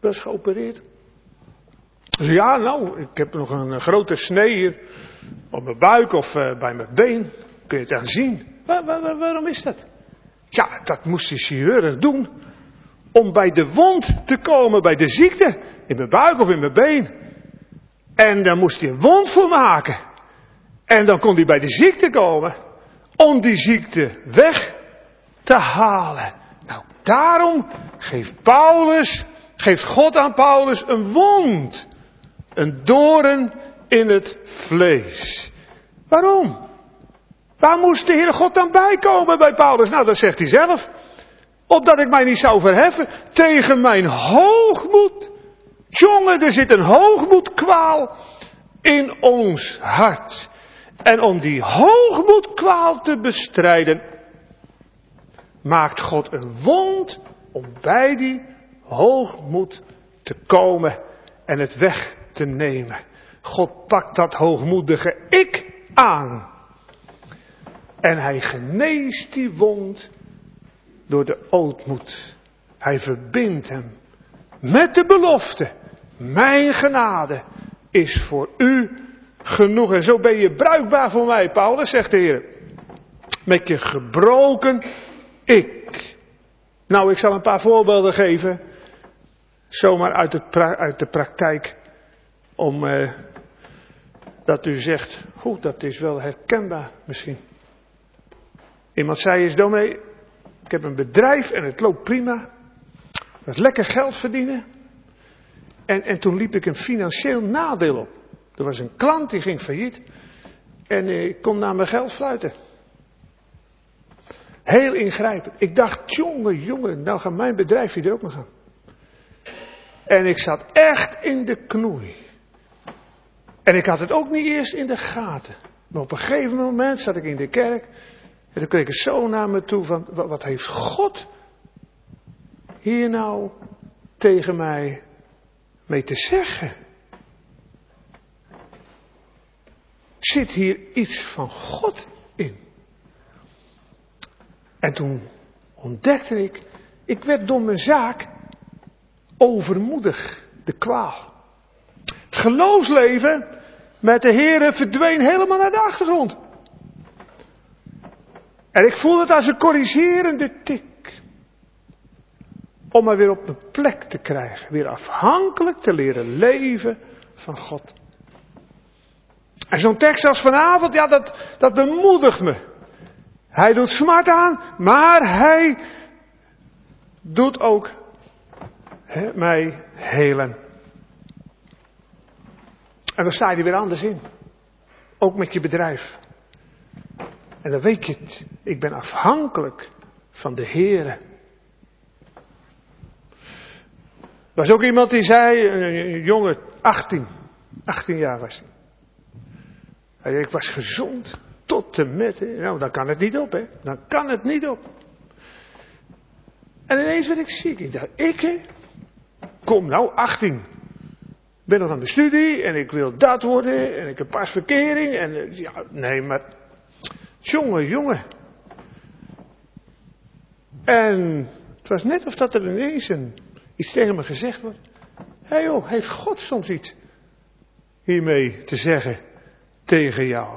Wel eens geopereerd? Dus ja, nou, ik heb nog een grote snee hier op mijn buik of uh, bij mijn been. Kun je het dan zien? Waar, waar, waarom is dat? Ja, dat moest de chirurg doen. Om bij de wond te komen, bij de ziekte. In mijn buik of in mijn been. En daar moest hij een wond voor maken. En dan kon hij bij de ziekte komen. Om die ziekte weg te halen. Nou, daarom geeft Paulus, geeft God aan Paulus een wond. Een doorn in het vlees. Waarom? Waar moest de Heere God dan bij komen bij Paulus? Nou, dat zegt hij zelf. Opdat ik mij niet zou verheffen tegen mijn hoogmoed. Jongen, er zit een hoogmoedkwaal in ons hart. En om die hoogmoedkwaal te bestrijden, maakt God een wond om bij die hoogmoed te komen en het weg te nemen. God pakt dat hoogmoedige ik aan. En hij geneest die wond door de ootmoed. Hij verbindt hem met de belofte. Mijn genade is voor u genoeg. En zo ben je bruikbaar voor mij, Paulus, zegt de Heer. Met je gebroken ik. Nou, ik zal een paar voorbeelden geven. Zomaar uit, het pra- uit de praktijk. Om uh, dat u zegt, goed, dat is wel herkenbaar misschien. Iemand zei eens, dominee, ik heb een bedrijf en het loopt prima. Dat is lekker geld verdienen. En, en toen liep ik een financieel nadeel op. Er was een klant die ging failliet. En ik kon naar mijn geld fluiten. Heel ingrijpend. Ik dacht, jongen, jongen, nou gaat mijn bedrijf hier ook nog aan. En ik zat echt in de knoei. En ik had het ook niet eerst in de gaten. Maar op een gegeven moment zat ik in de kerk. En toen kreeg ik zo naar me toe van, wat heeft God hier nou tegen mij mee te zeggen? Zit hier iets van God in? En toen ontdekte ik, ik werd door mijn zaak overmoedig, de kwaal. Het geloofsleven met de Heere verdween helemaal naar de achtergrond. En ik voelde het als een corrigerende tik. Om me weer op mijn plek te krijgen. Weer afhankelijk te leren leven van God. En zo'n tekst als vanavond, ja, dat, dat bemoedigt me. Hij doet smart aan, maar hij doet ook he, mij helen. En dan sta je er weer anders in. Ook met je bedrijf. En dan weet je het. Ik ben afhankelijk van de Heere. Er was ook iemand die zei, een jongen, achttien. achttien jaar was hij. Hij zei, ik was gezond tot en met. Hè. Nou, dan kan het niet op, hè. Dan kan het niet op. En ineens werd ik ziek. Ik dacht, ik hè? Kom nou, achttien. Ik ben nog aan de studie en ik wil dat worden en ik heb pas verkering. En ja, nee, maar jongen, jongen. En het was net of dat er ineens een, iets tegen me gezegd wordt. Hé hey joh, heeft God soms iets hiermee te zeggen tegen jou?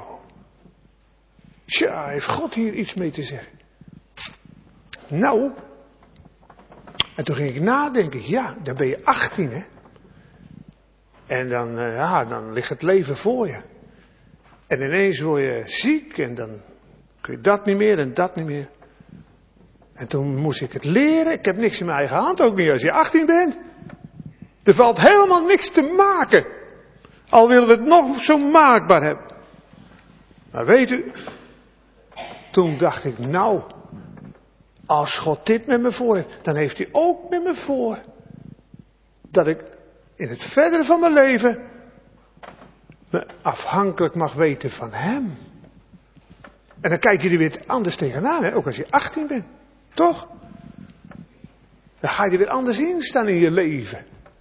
Tja, heeft God hier iets mee te zeggen? Nou, en toen ging ik nadenken, ja, dan ben je achttien hè. En dan, uh, ja, dan ligt het leven voor je. En ineens word je ziek en dan kun je dat niet meer en dat niet meer. En toen moest ik het leren. Ik heb niks in mijn eigen hand, ook niet als je achttien bent. Er valt helemaal niks te maken. Al willen we het nog zo maakbaar hebben. Maar weet u, toen dacht ik, nou, als God dit met me voor heeft, dan heeft hij ook met me voor dat ik in het verdere van mijn leven me afhankelijk mag weten van hem. En dan kijk je er weer anders tegenaan, hè? Ook als je achttien bent. Toch? Dan ga je er weer anders in staan in je leven.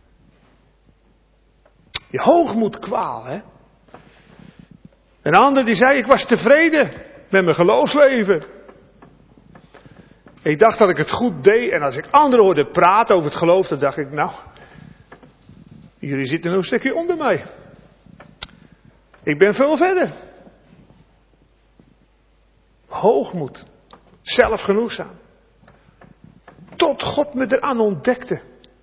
Je hoogmoed kwaal, hè? Een ander die zei, ik was tevreden met mijn geloofsleven. Ik dacht dat ik het goed deed en als ik anderen hoorde praten over het geloof, dan dacht ik, nou, Jullie zitten nog een stukje onder mij. Ik ben veel verder. Hoogmoed. Zelfgenoegzaam. Tot God me eraan ontdekte.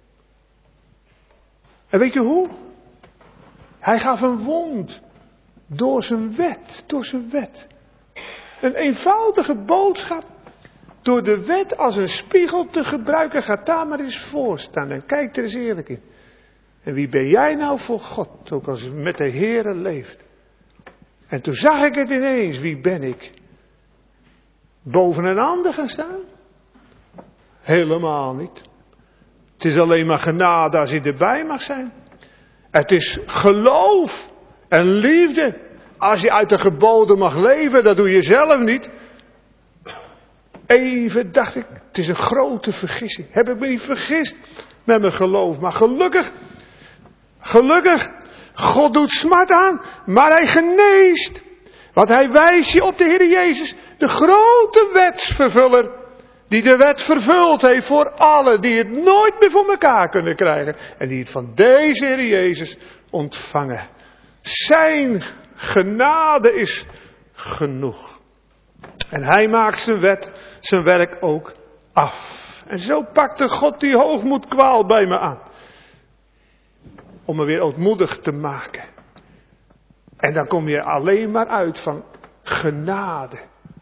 En weet je hoe? Hij gaf een wond. Door zijn wet. Door zijn wet. Een eenvoudige boodschap. Door de wet als een spiegel te gebruiken. Ga daar maar eens voor staan. En kijk er eens eerlijk in. En wie ben jij nou voor God? Ook als je met de Heere leeft. En toen zag ik het ineens. Wie ben ik? Boven een ander gaan staan? Helemaal niet. Het is alleen maar genade als je erbij mag zijn. Het is geloof en liefde. Als je uit de geboden mag leven, dat doe je zelf niet. Even dacht ik, het is een grote vergissing. Heb ik me niet vergist met mijn geloof. Maar gelukkig, gelukkig, God doet smart aan, maar hij geneest. Want hij wijst je op de Heer Jezus, de grote wetsvervuller. Die de wet vervuld heeft voor allen die het nooit meer voor elkaar kunnen krijgen. En die het van deze Heer Jezus ontvangen. Zijn genade is genoeg. En hij maakt zijn wet, zijn werk ook af. En zo pakte God die hoogmoedkwaal bij me aan. Om me weer ootmoedig te maken. En dan kom je alleen maar uit van genade.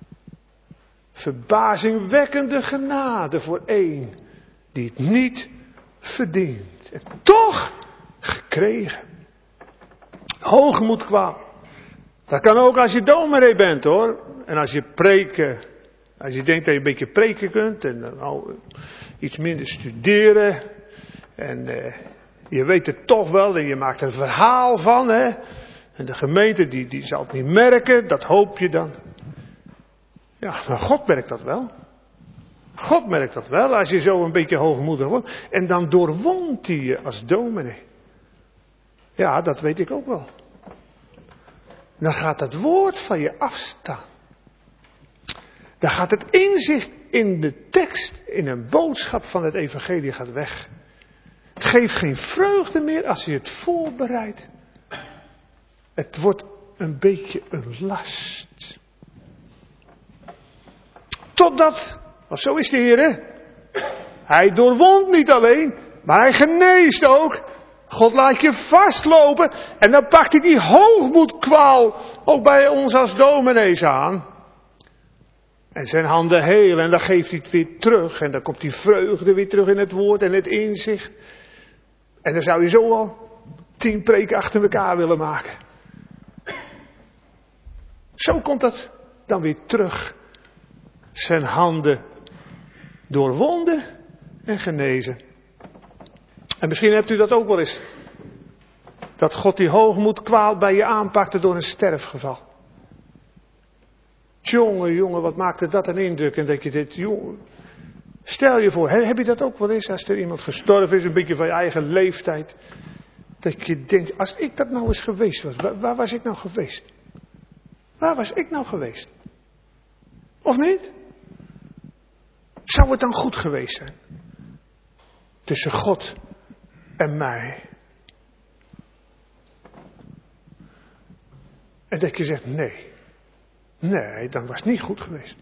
Verbazingwekkende genade voor één die het niet verdient. En toch gekregen. Hoogmoedkwaal. Dat kan ook als je dominee bent hoor. En als je preken. Als je denkt dat je een beetje preken kunt. En dan nou, iets minder studeren. En uh, je weet het toch wel. En je maakt er een verhaal van. Hè. En de gemeente die, die zal het niet merken. Dat hoop je dan. Ja, maar God merkt dat wel. God merkt dat wel. Als je zo een beetje hoogmoedig wordt. En dan doorwond hij je als dominee. Ja, dat weet ik ook wel. Dan gaat het woord van je afstaan. Dan gaat het inzicht in de tekst, in een boodschap van het evangelie gaat weg. Het geeft geen vreugde meer als je het voorbereidt. Het wordt een beetje een last. Totdat, want zo is de Heer, hè? Hij doorwond niet alleen, maar hij geneest ook. God laat je vastlopen en dan pakt hij die hoogmoedkwaal ook bij ons als dominees aan. En zijn handen heel en dan geeft hij het weer terug. En dan komt die vreugde weer terug in het woord en het inzicht. En dan zou je zo al tien preken achter elkaar willen maken. Zo komt dat dan weer terug. Zijn handen doorwonden en genezen. En misschien hebt u dat ook wel eens. Dat God die hoogmoedkwaal bij je aanpakte door een sterfgeval. Jongen, jongen, wat maakte dat een indruk. En dat je dit, jongen. Stel je voor, heb je dat ook wel eens als er iemand gestorven is, een beetje van je eigen leeftijd. Dat je denkt, als ik dat nou eens geweest was, waar, waar was ik nou geweest? Waar was ik nou geweest? Of niet? Zou het dan goed geweest zijn? Tussen God en mij. En dat je zegt, nee. Nee, dan was het niet goed geweest.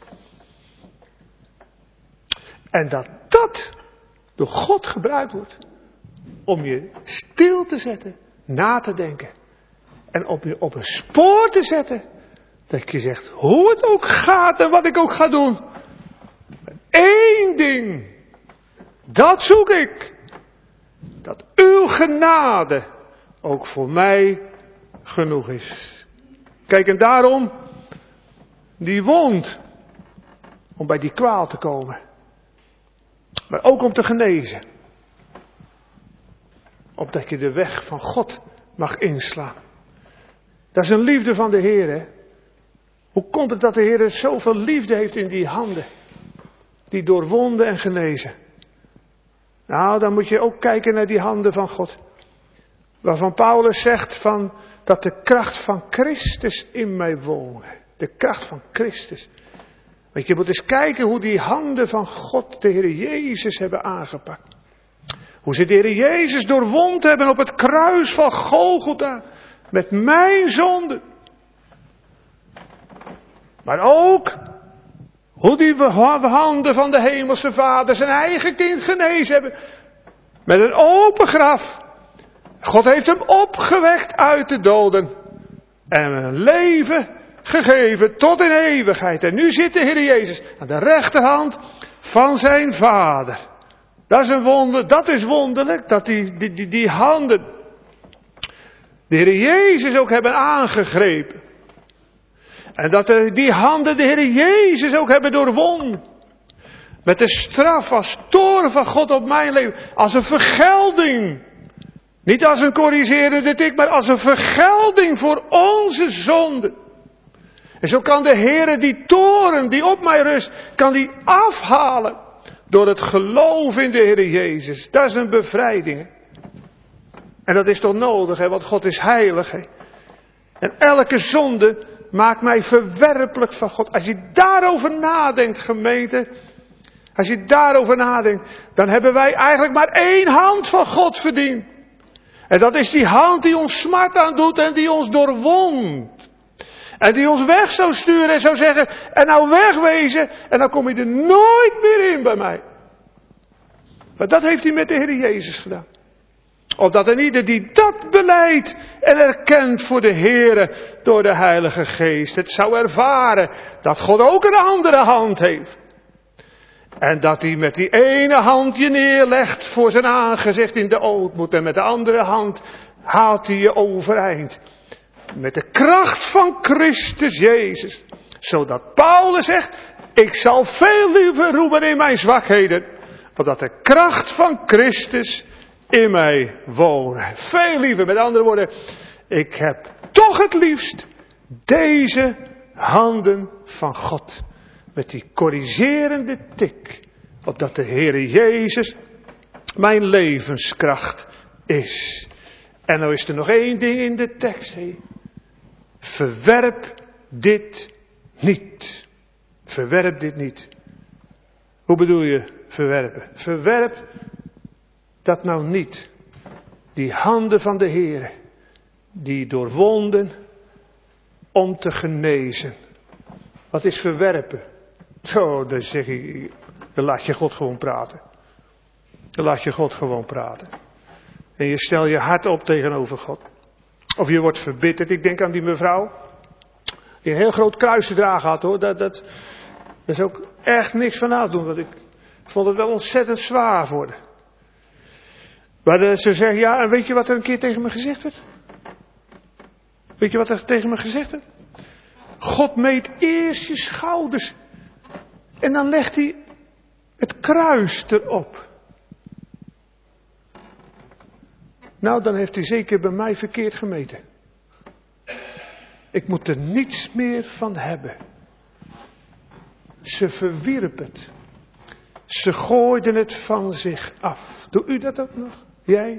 En dat dat door God gebruikt wordt. Om je stil te zetten, na te denken. En op je op een spoor te zetten. Dat je zegt, hoe het ook gaat en wat ik ook ga doen. Eén ding. Dat zoek ik. Dat uw genade ook voor mij genoeg is. Kijk, en daarom die wond. Om bij die kwaal te komen. Maar ook om te genezen. Opdat je de weg van God mag inslaan. Dat is een liefde van de Heer, hè? Hoe komt het dat de Heer zoveel liefde heeft in die handen? Die doorwonden en genezen. Nou, dan moet je ook kijken naar die handen van God. Waarvan Paulus zegt van dat de kracht van Christus in mij woont. De kracht van Christus. Want je moet eens kijken hoe die handen van God de Heer Jezus hebben aangepakt. Hoe ze de Heer Jezus doorwond hebben op het kruis van Golgotha. Met mijn zonde. Maar ook hoe die handen van de hemelse Vader zijn eigen kind genezen hebben. Met een open graf. God heeft hem opgewekt uit de doden. En een leven gegeven tot in eeuwigheid. En nu zit de Heer Jezus aan de rechterhand van zijn Vader. Dat is een wonder, dat is wonderlijk. Dat die, die, die, die handen de Heer Jezus ook hebben aangegrepen. En dat de, die handen de Heer Jezus ook hebben doorwonnen. Met de straf als toorn van God op mijn leven. Als een vergelding. Niet als een corrigerende tik, maar als een vergelding voor onze zonden. En zo kan de Heer die toorn die op mij rust, kan die afhalen. Door het geloof in de Heer Jezus. Dat is een bevrijding. En dat is toch nodig, hè? Want God is heilig. Hè? En elke zonde maakt mij verwerpelijk van God. Als je daarover nadenkt, gemeente. Als je daarover nadenkt, dan hebben wij eigenlijk maar één hand van God verdiend. En dat is die hand die ons smart aandoet en die ons doorwond. En die ons weg zou sturen en zou zeggen, en nou wegwezen, en dan kom je er nooit meer in bij mij. Maar dat heeft hij met de Heer Jezus gedaan. Opdat een ieder die dat beleidt en erkent voor de Heere door de Heilige Geest, het zou ervaren dat God ook een andere hand heeft. En dat hij met die ene hand je neerlegt voor zijn aangezicht in de ootmoed. En met de andere hand haalt hij je overeind. Met de kracht van Christus Jezus. Zodat Paulus zegt, ik zal veel liever roemen in mijn zwakheden. Omdat de kracht van Christus in mij woont. Veel liever, met andere woorden, ik heb toch het liefst deze handen van God. Met die corrigerende tik. Opdat de Heere Jezus mijn levenskracht is. En nou is er nog één ding in de tekst. He. Verwerp dit niet. Verwerp dit niet. Hoe bedoel je verwerpen? Verwerp dat nou niet. Die handen van de Heere. Die doorwonden om te genezen. Wat is verwerpen? Zo, dan zeg ik, dan laat je God gewoon praten. Dan laat je God gewoon praten. En je stel je hart op tegenover God. Of je wordt verbitterd. Ik denk aan die mevrouw. Die een heel groot kruis te dragen had hoor. Dat, dat, dat is ook echt niks van aan doen. Want ik vond het wel ontzettend zwaar voor haar. Maar de, ze zegt ja, en weet je wat er een keer tegen me gezegd werd? Weet je wat er tegen me gezegd werd? God meet eerst je schouders. En dan legt hij het kruis erop. Nou, dan heeft hij zeker bij mij verkeerd gemeten. Ik moet er niets meer van hebben. Ze verwierp het. Ze gooiden het van zich af. Doe u dat ook nog? Jij?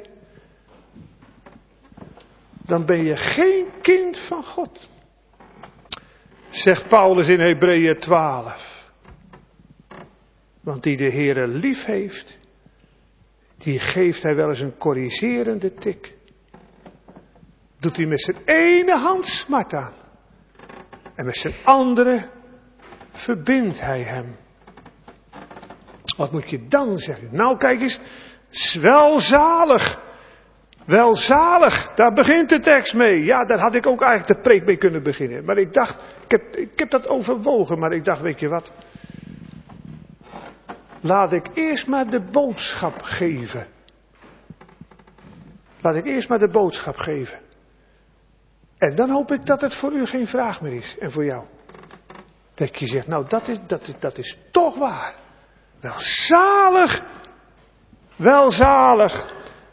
Dan ben je geen kind van God. Zegt Paulus in Hebreeën twaalf. Want die de Heere lief heeft, die geeft hij wel eens een corrigerende tik. Doet hij met zijn ene hand smart aan. En met zijn andere verbindt hij hem. Wat moet je dan zeggen? Nou kijk eens, welzalig. Welzalig, daar begint de tekst mee. Ja, daar had ik ook eigenlijk de preek mee kunnen beginnen. Maar ik dacht, ik heb, ik heb dat overwogen, maar ik dacht, weet je wat? Laat ik eerst maar de boodschap geven. Laat ik eerst maar de boodschap geven. En dan hoop ik dat het voor u geen vraag meer is. En voor jou. Dat je zegt, nou dat is, dat is, dat is toch waar. Welzalig. Welzalig.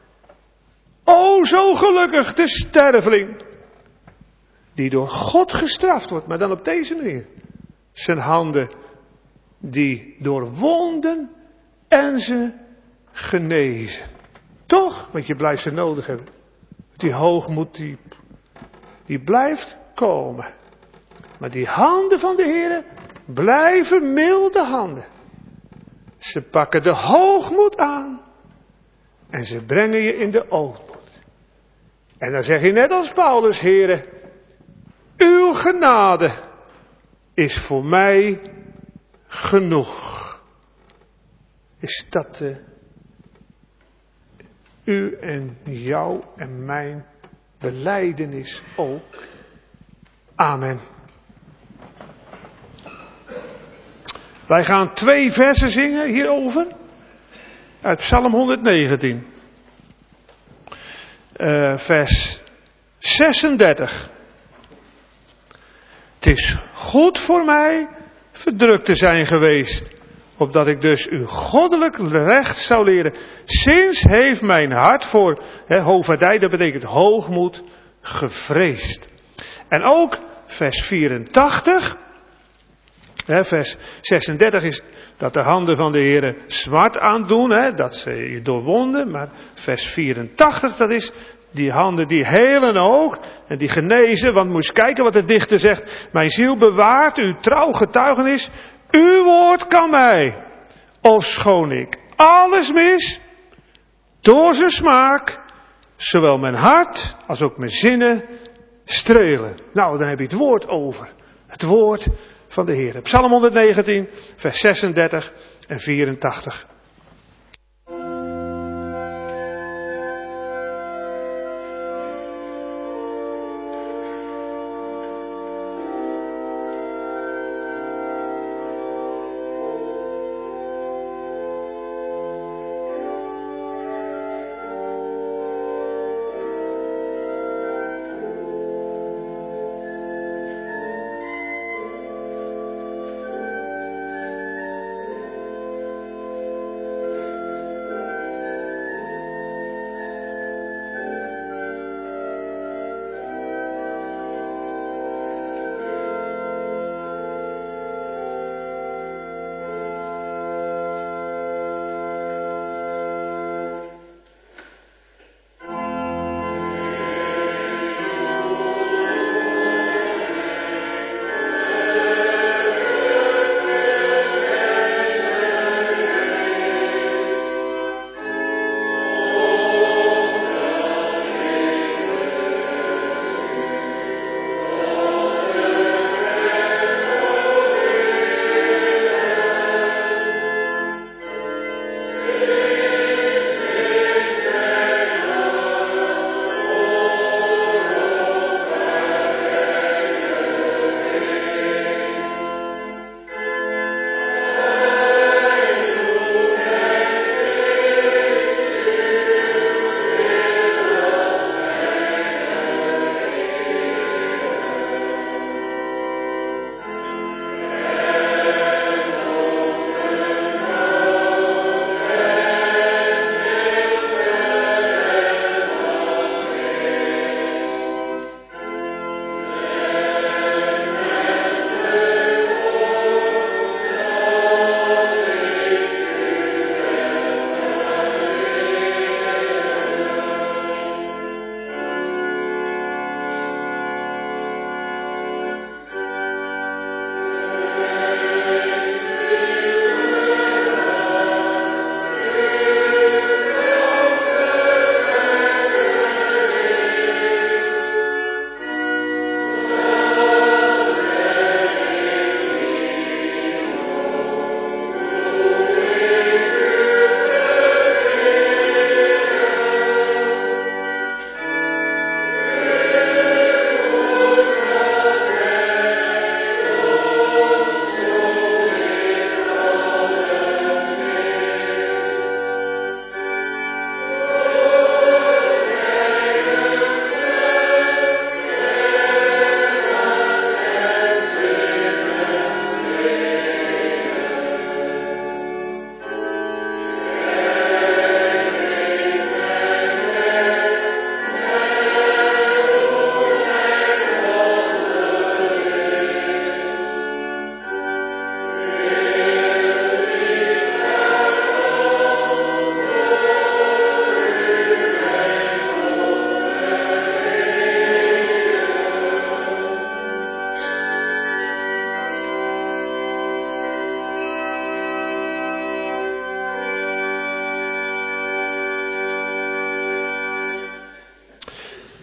O zo gelukkig de sterveling. Die door God gestraft wordt. Maar dan op deze manier. Zijn handen die doorwonden en ze genezen. Toch? Want je blijft ze nodig hebben. Die hoogmoed die, die blijft komen. Maar die handen van de Heer blijven milde handen. Ze pakken de hoogmoed aan. en ze brengen je in de ootmoed. En dan zeg je net als Paulus, Heere, uw genade is voor mij genoeg. Is dat uh, u en jou en mijn belijdenis ook? Amen. Wij gaan twee versen zingen hierover. Uit Psalm honderdnegentien. Uh, vers zesendertig. Het is goed voor mij verdrukt te zijn geweest, opdat ik dus uw goddelijk recht zou leren. Sinds heeft mijn hart voor, he, hovaardij, dat betekent hoogmoed, gevreesd. En ook vers vierentachtig, he, vers zesendertig is dat de handen van de Heere zwart aandoen, he, dat ze je doorwonden. Maar vers vierentachtig, dat is die handen die helen ook en die genezen. Want moet je kijken wat de dichter zegt. Mijn ziel bewaart uw trouw getuigenis. Uw woord kan mij, ofschoon ik alles mis, door zijn smaak, zowel mijn hart als ook mijn zinnen strelen. Nou, dan heb je het woord over. Het woord van de Heer. Psalm honderdnegentien, vers zesendertig en vierentachtig.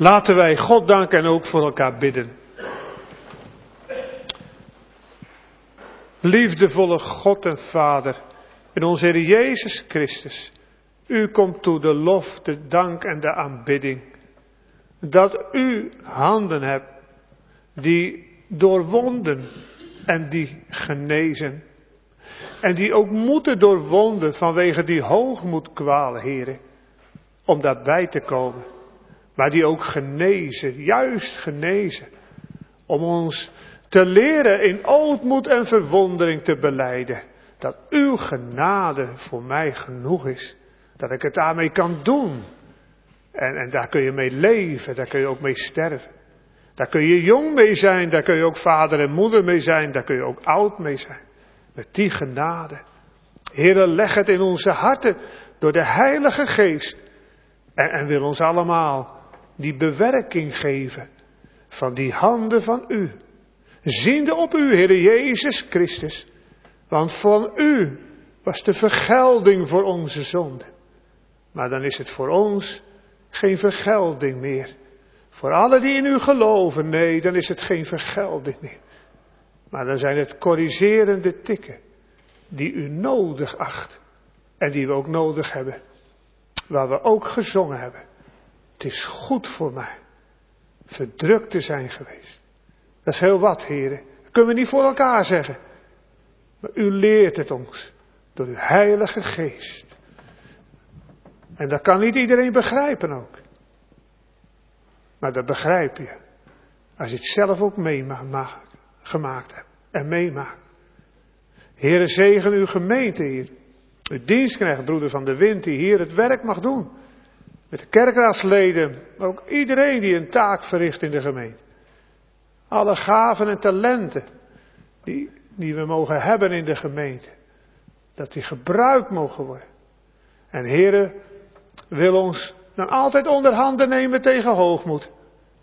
Laten wij God danken en ook voor elkaar bidden. Liefdevolle God en Vader, in onze Heer Jezus Christus, u komt toe de lof, de dank en de aanbidding. Dat u handen hebt die doorwonden en die genezen. En die ook moeten doorwonden vanwege die hoogmoedkwaal, Heere, om daarbij te komen. Maar die ook genezen, juist genezen, om ons te leren in ootmoed en verwondering te belijden. Dat uw genade voor mij genoeg is. Dat ik het daarmee kan doen. En, en daar kun je mee leven, daar kun je ook mee sterven. Daar kun je jong mee zijn, daar kun je ook vader en moeder mee zijn, daar kun je ook oud mee zijn. Met die genade. Heere, leg het in onze harten door de Heilige Geest. En, en wil ons allemaal die bewerking geven van die handen van u. Ziende op u, Heere Jezus Christus. Want van u was de vergelding voor onze zonden. Maar dan is het voor ons geen vergelding meer. Voor allen die in u geloven, nee, dan is het geen vergelding meer. Maar dan zijn het corrigerende tikken die u nodig acht. En die we ook nodig hebben. Waar we ook gezongen hebben. Het is goed voor mij verdrukt te zijn geweest. Dat is heel wat, heren. Dat kunnen we niet voor elkaar zeggen. Maar u leert het ons door uw Heilige Geest. En dat kan niet iedereen begrijpen ook. Maar dat begrijp je als je het zelf ook meegemaakt hebt en meemaakt. Heere, zegen uw gemeente hier. Uw dienstknecht, broeder van de Wind, die hier het werk mag doen. Met de kerkraadsleden, maar ook iedereen die een taak verricht in de gemeente. Alle gaven en talenten die, die we mogen hebben in de gemeente. Dat die gebruikt mogen worden. En Heere, wil ons dan altijd onder handen nemen tegen hoogmoed.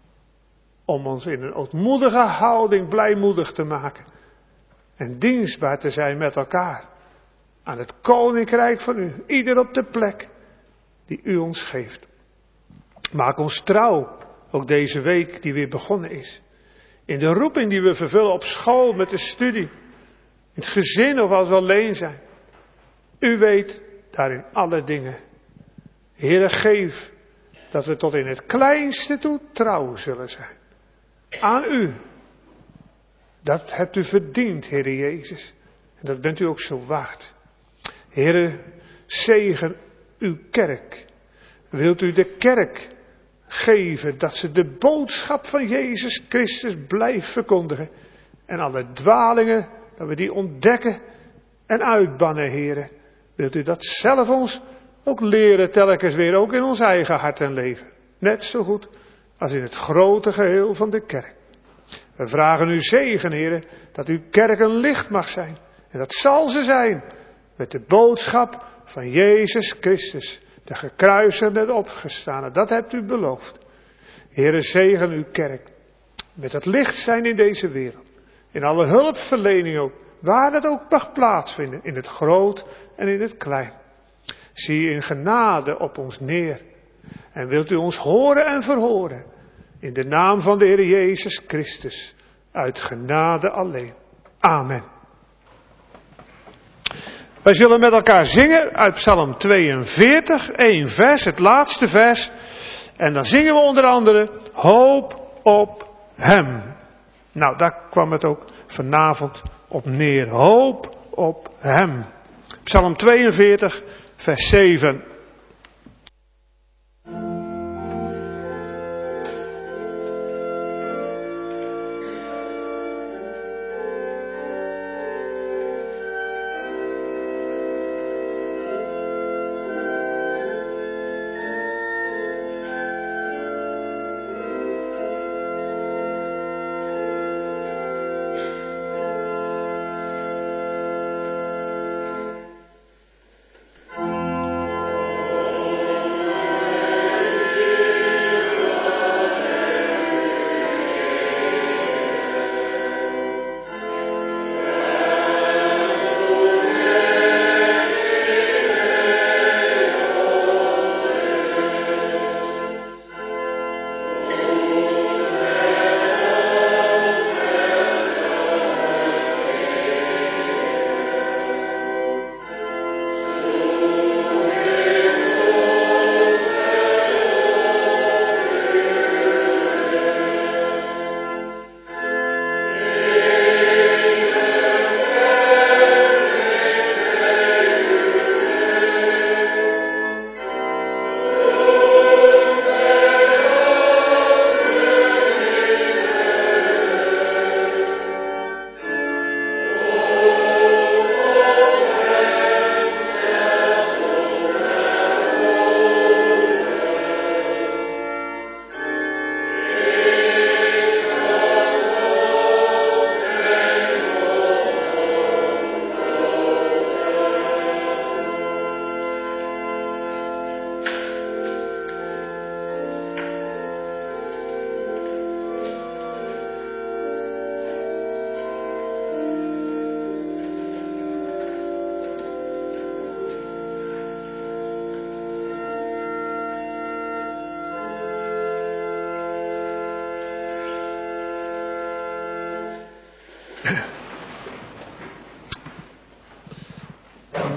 Om ons in een ootmoedige houding blijmoedig te maken. En dienstbaar te zijn met elkaar. Aan het koninkrijk van u. Ieder op de plek die u ons geeft. Maak ons trouw. Ook deze week die weer begonnen is. In de roeping die we vervullen op school met de studie. In het gezin of als we alleen zijn. U weet daarin alle dingen. Heere, geef dat we tot in het kleinste toe trouw zullen zijn. Aan u. Dat hebt u verdiend, Heere Jezus. En dat bent u ook zo waard. Heere, zegen uw kerk. Wilt u de kerk geven dat ze de boodschap van Jezus Christus blijft verkondigen. En alle dwalingen, dat we die ontdekken en uitbannen, Heere. Wilt u dat zelf ons ook leren telkens weer, ook in ons eigen hart en leven. Net zo goed als in het grote geheel van de kerk. We vragen u zegen, Heere, dat uw kerk een licht mag zijn. En dat zal ze zijn. Met de boodschap van Jezus Christus. De gekruisigde en opgestane. Dat hebt u beloofd. Heere, zegen uw kerk. Met het licht zijn in deze wereld. In alle hulpverlening ook. Waar dat ook mag plaatsvinden. In het groot en in het klein. Zie in genade op ons neer. En wilt u ons horen en verhoren. In de naam van de Heer Jezus Christus. Uit genade alleen. Amen. Wij zullen met elkaar zingen uit Psalm tweeënveertig, één vers, het laatste vers. En dan zingen we onder andere, hoop op hem. Nou, daar kwam het ook vanavond op neer. Hoop op hem. Psalm tweeënveertig, vers zeven.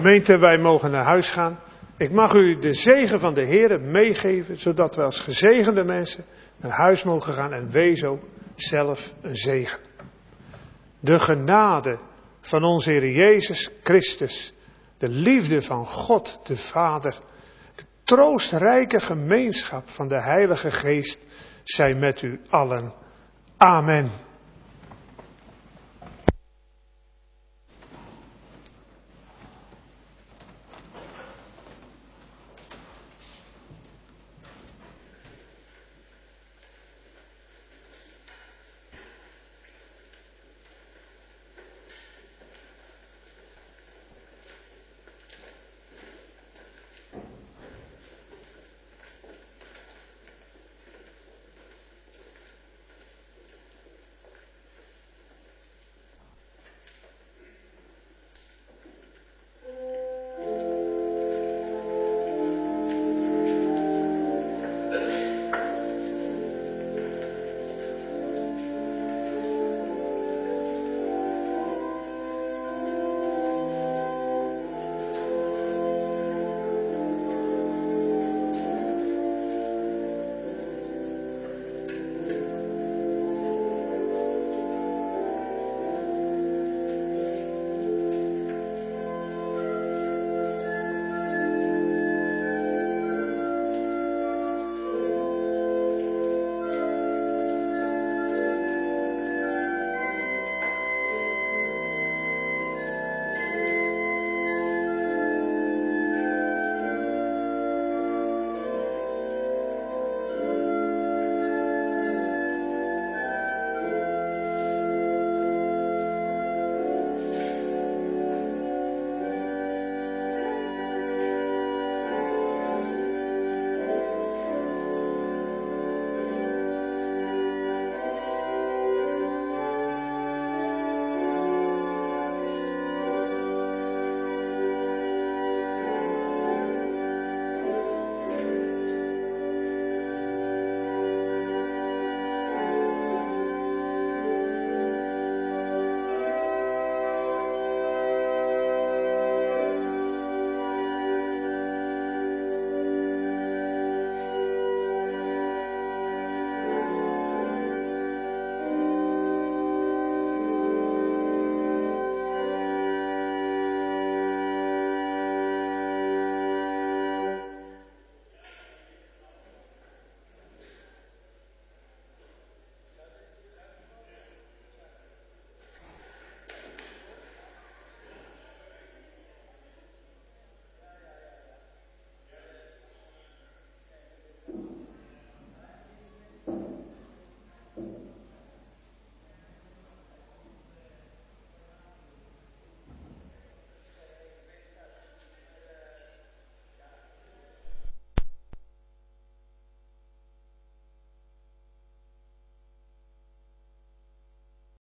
Gemeente, wij mogen naar huis gaan. Ik mag u de zegen van de Heere meegeven, zodat we als gezegende mensen naar huis mogen gaan en wees ook zelf een zegen. De genade van onze Heer Jezus Christus, de liefde van God de Vader, de troostrijke gemeenschap van de Heilige Geest, zij met u allen. Amen.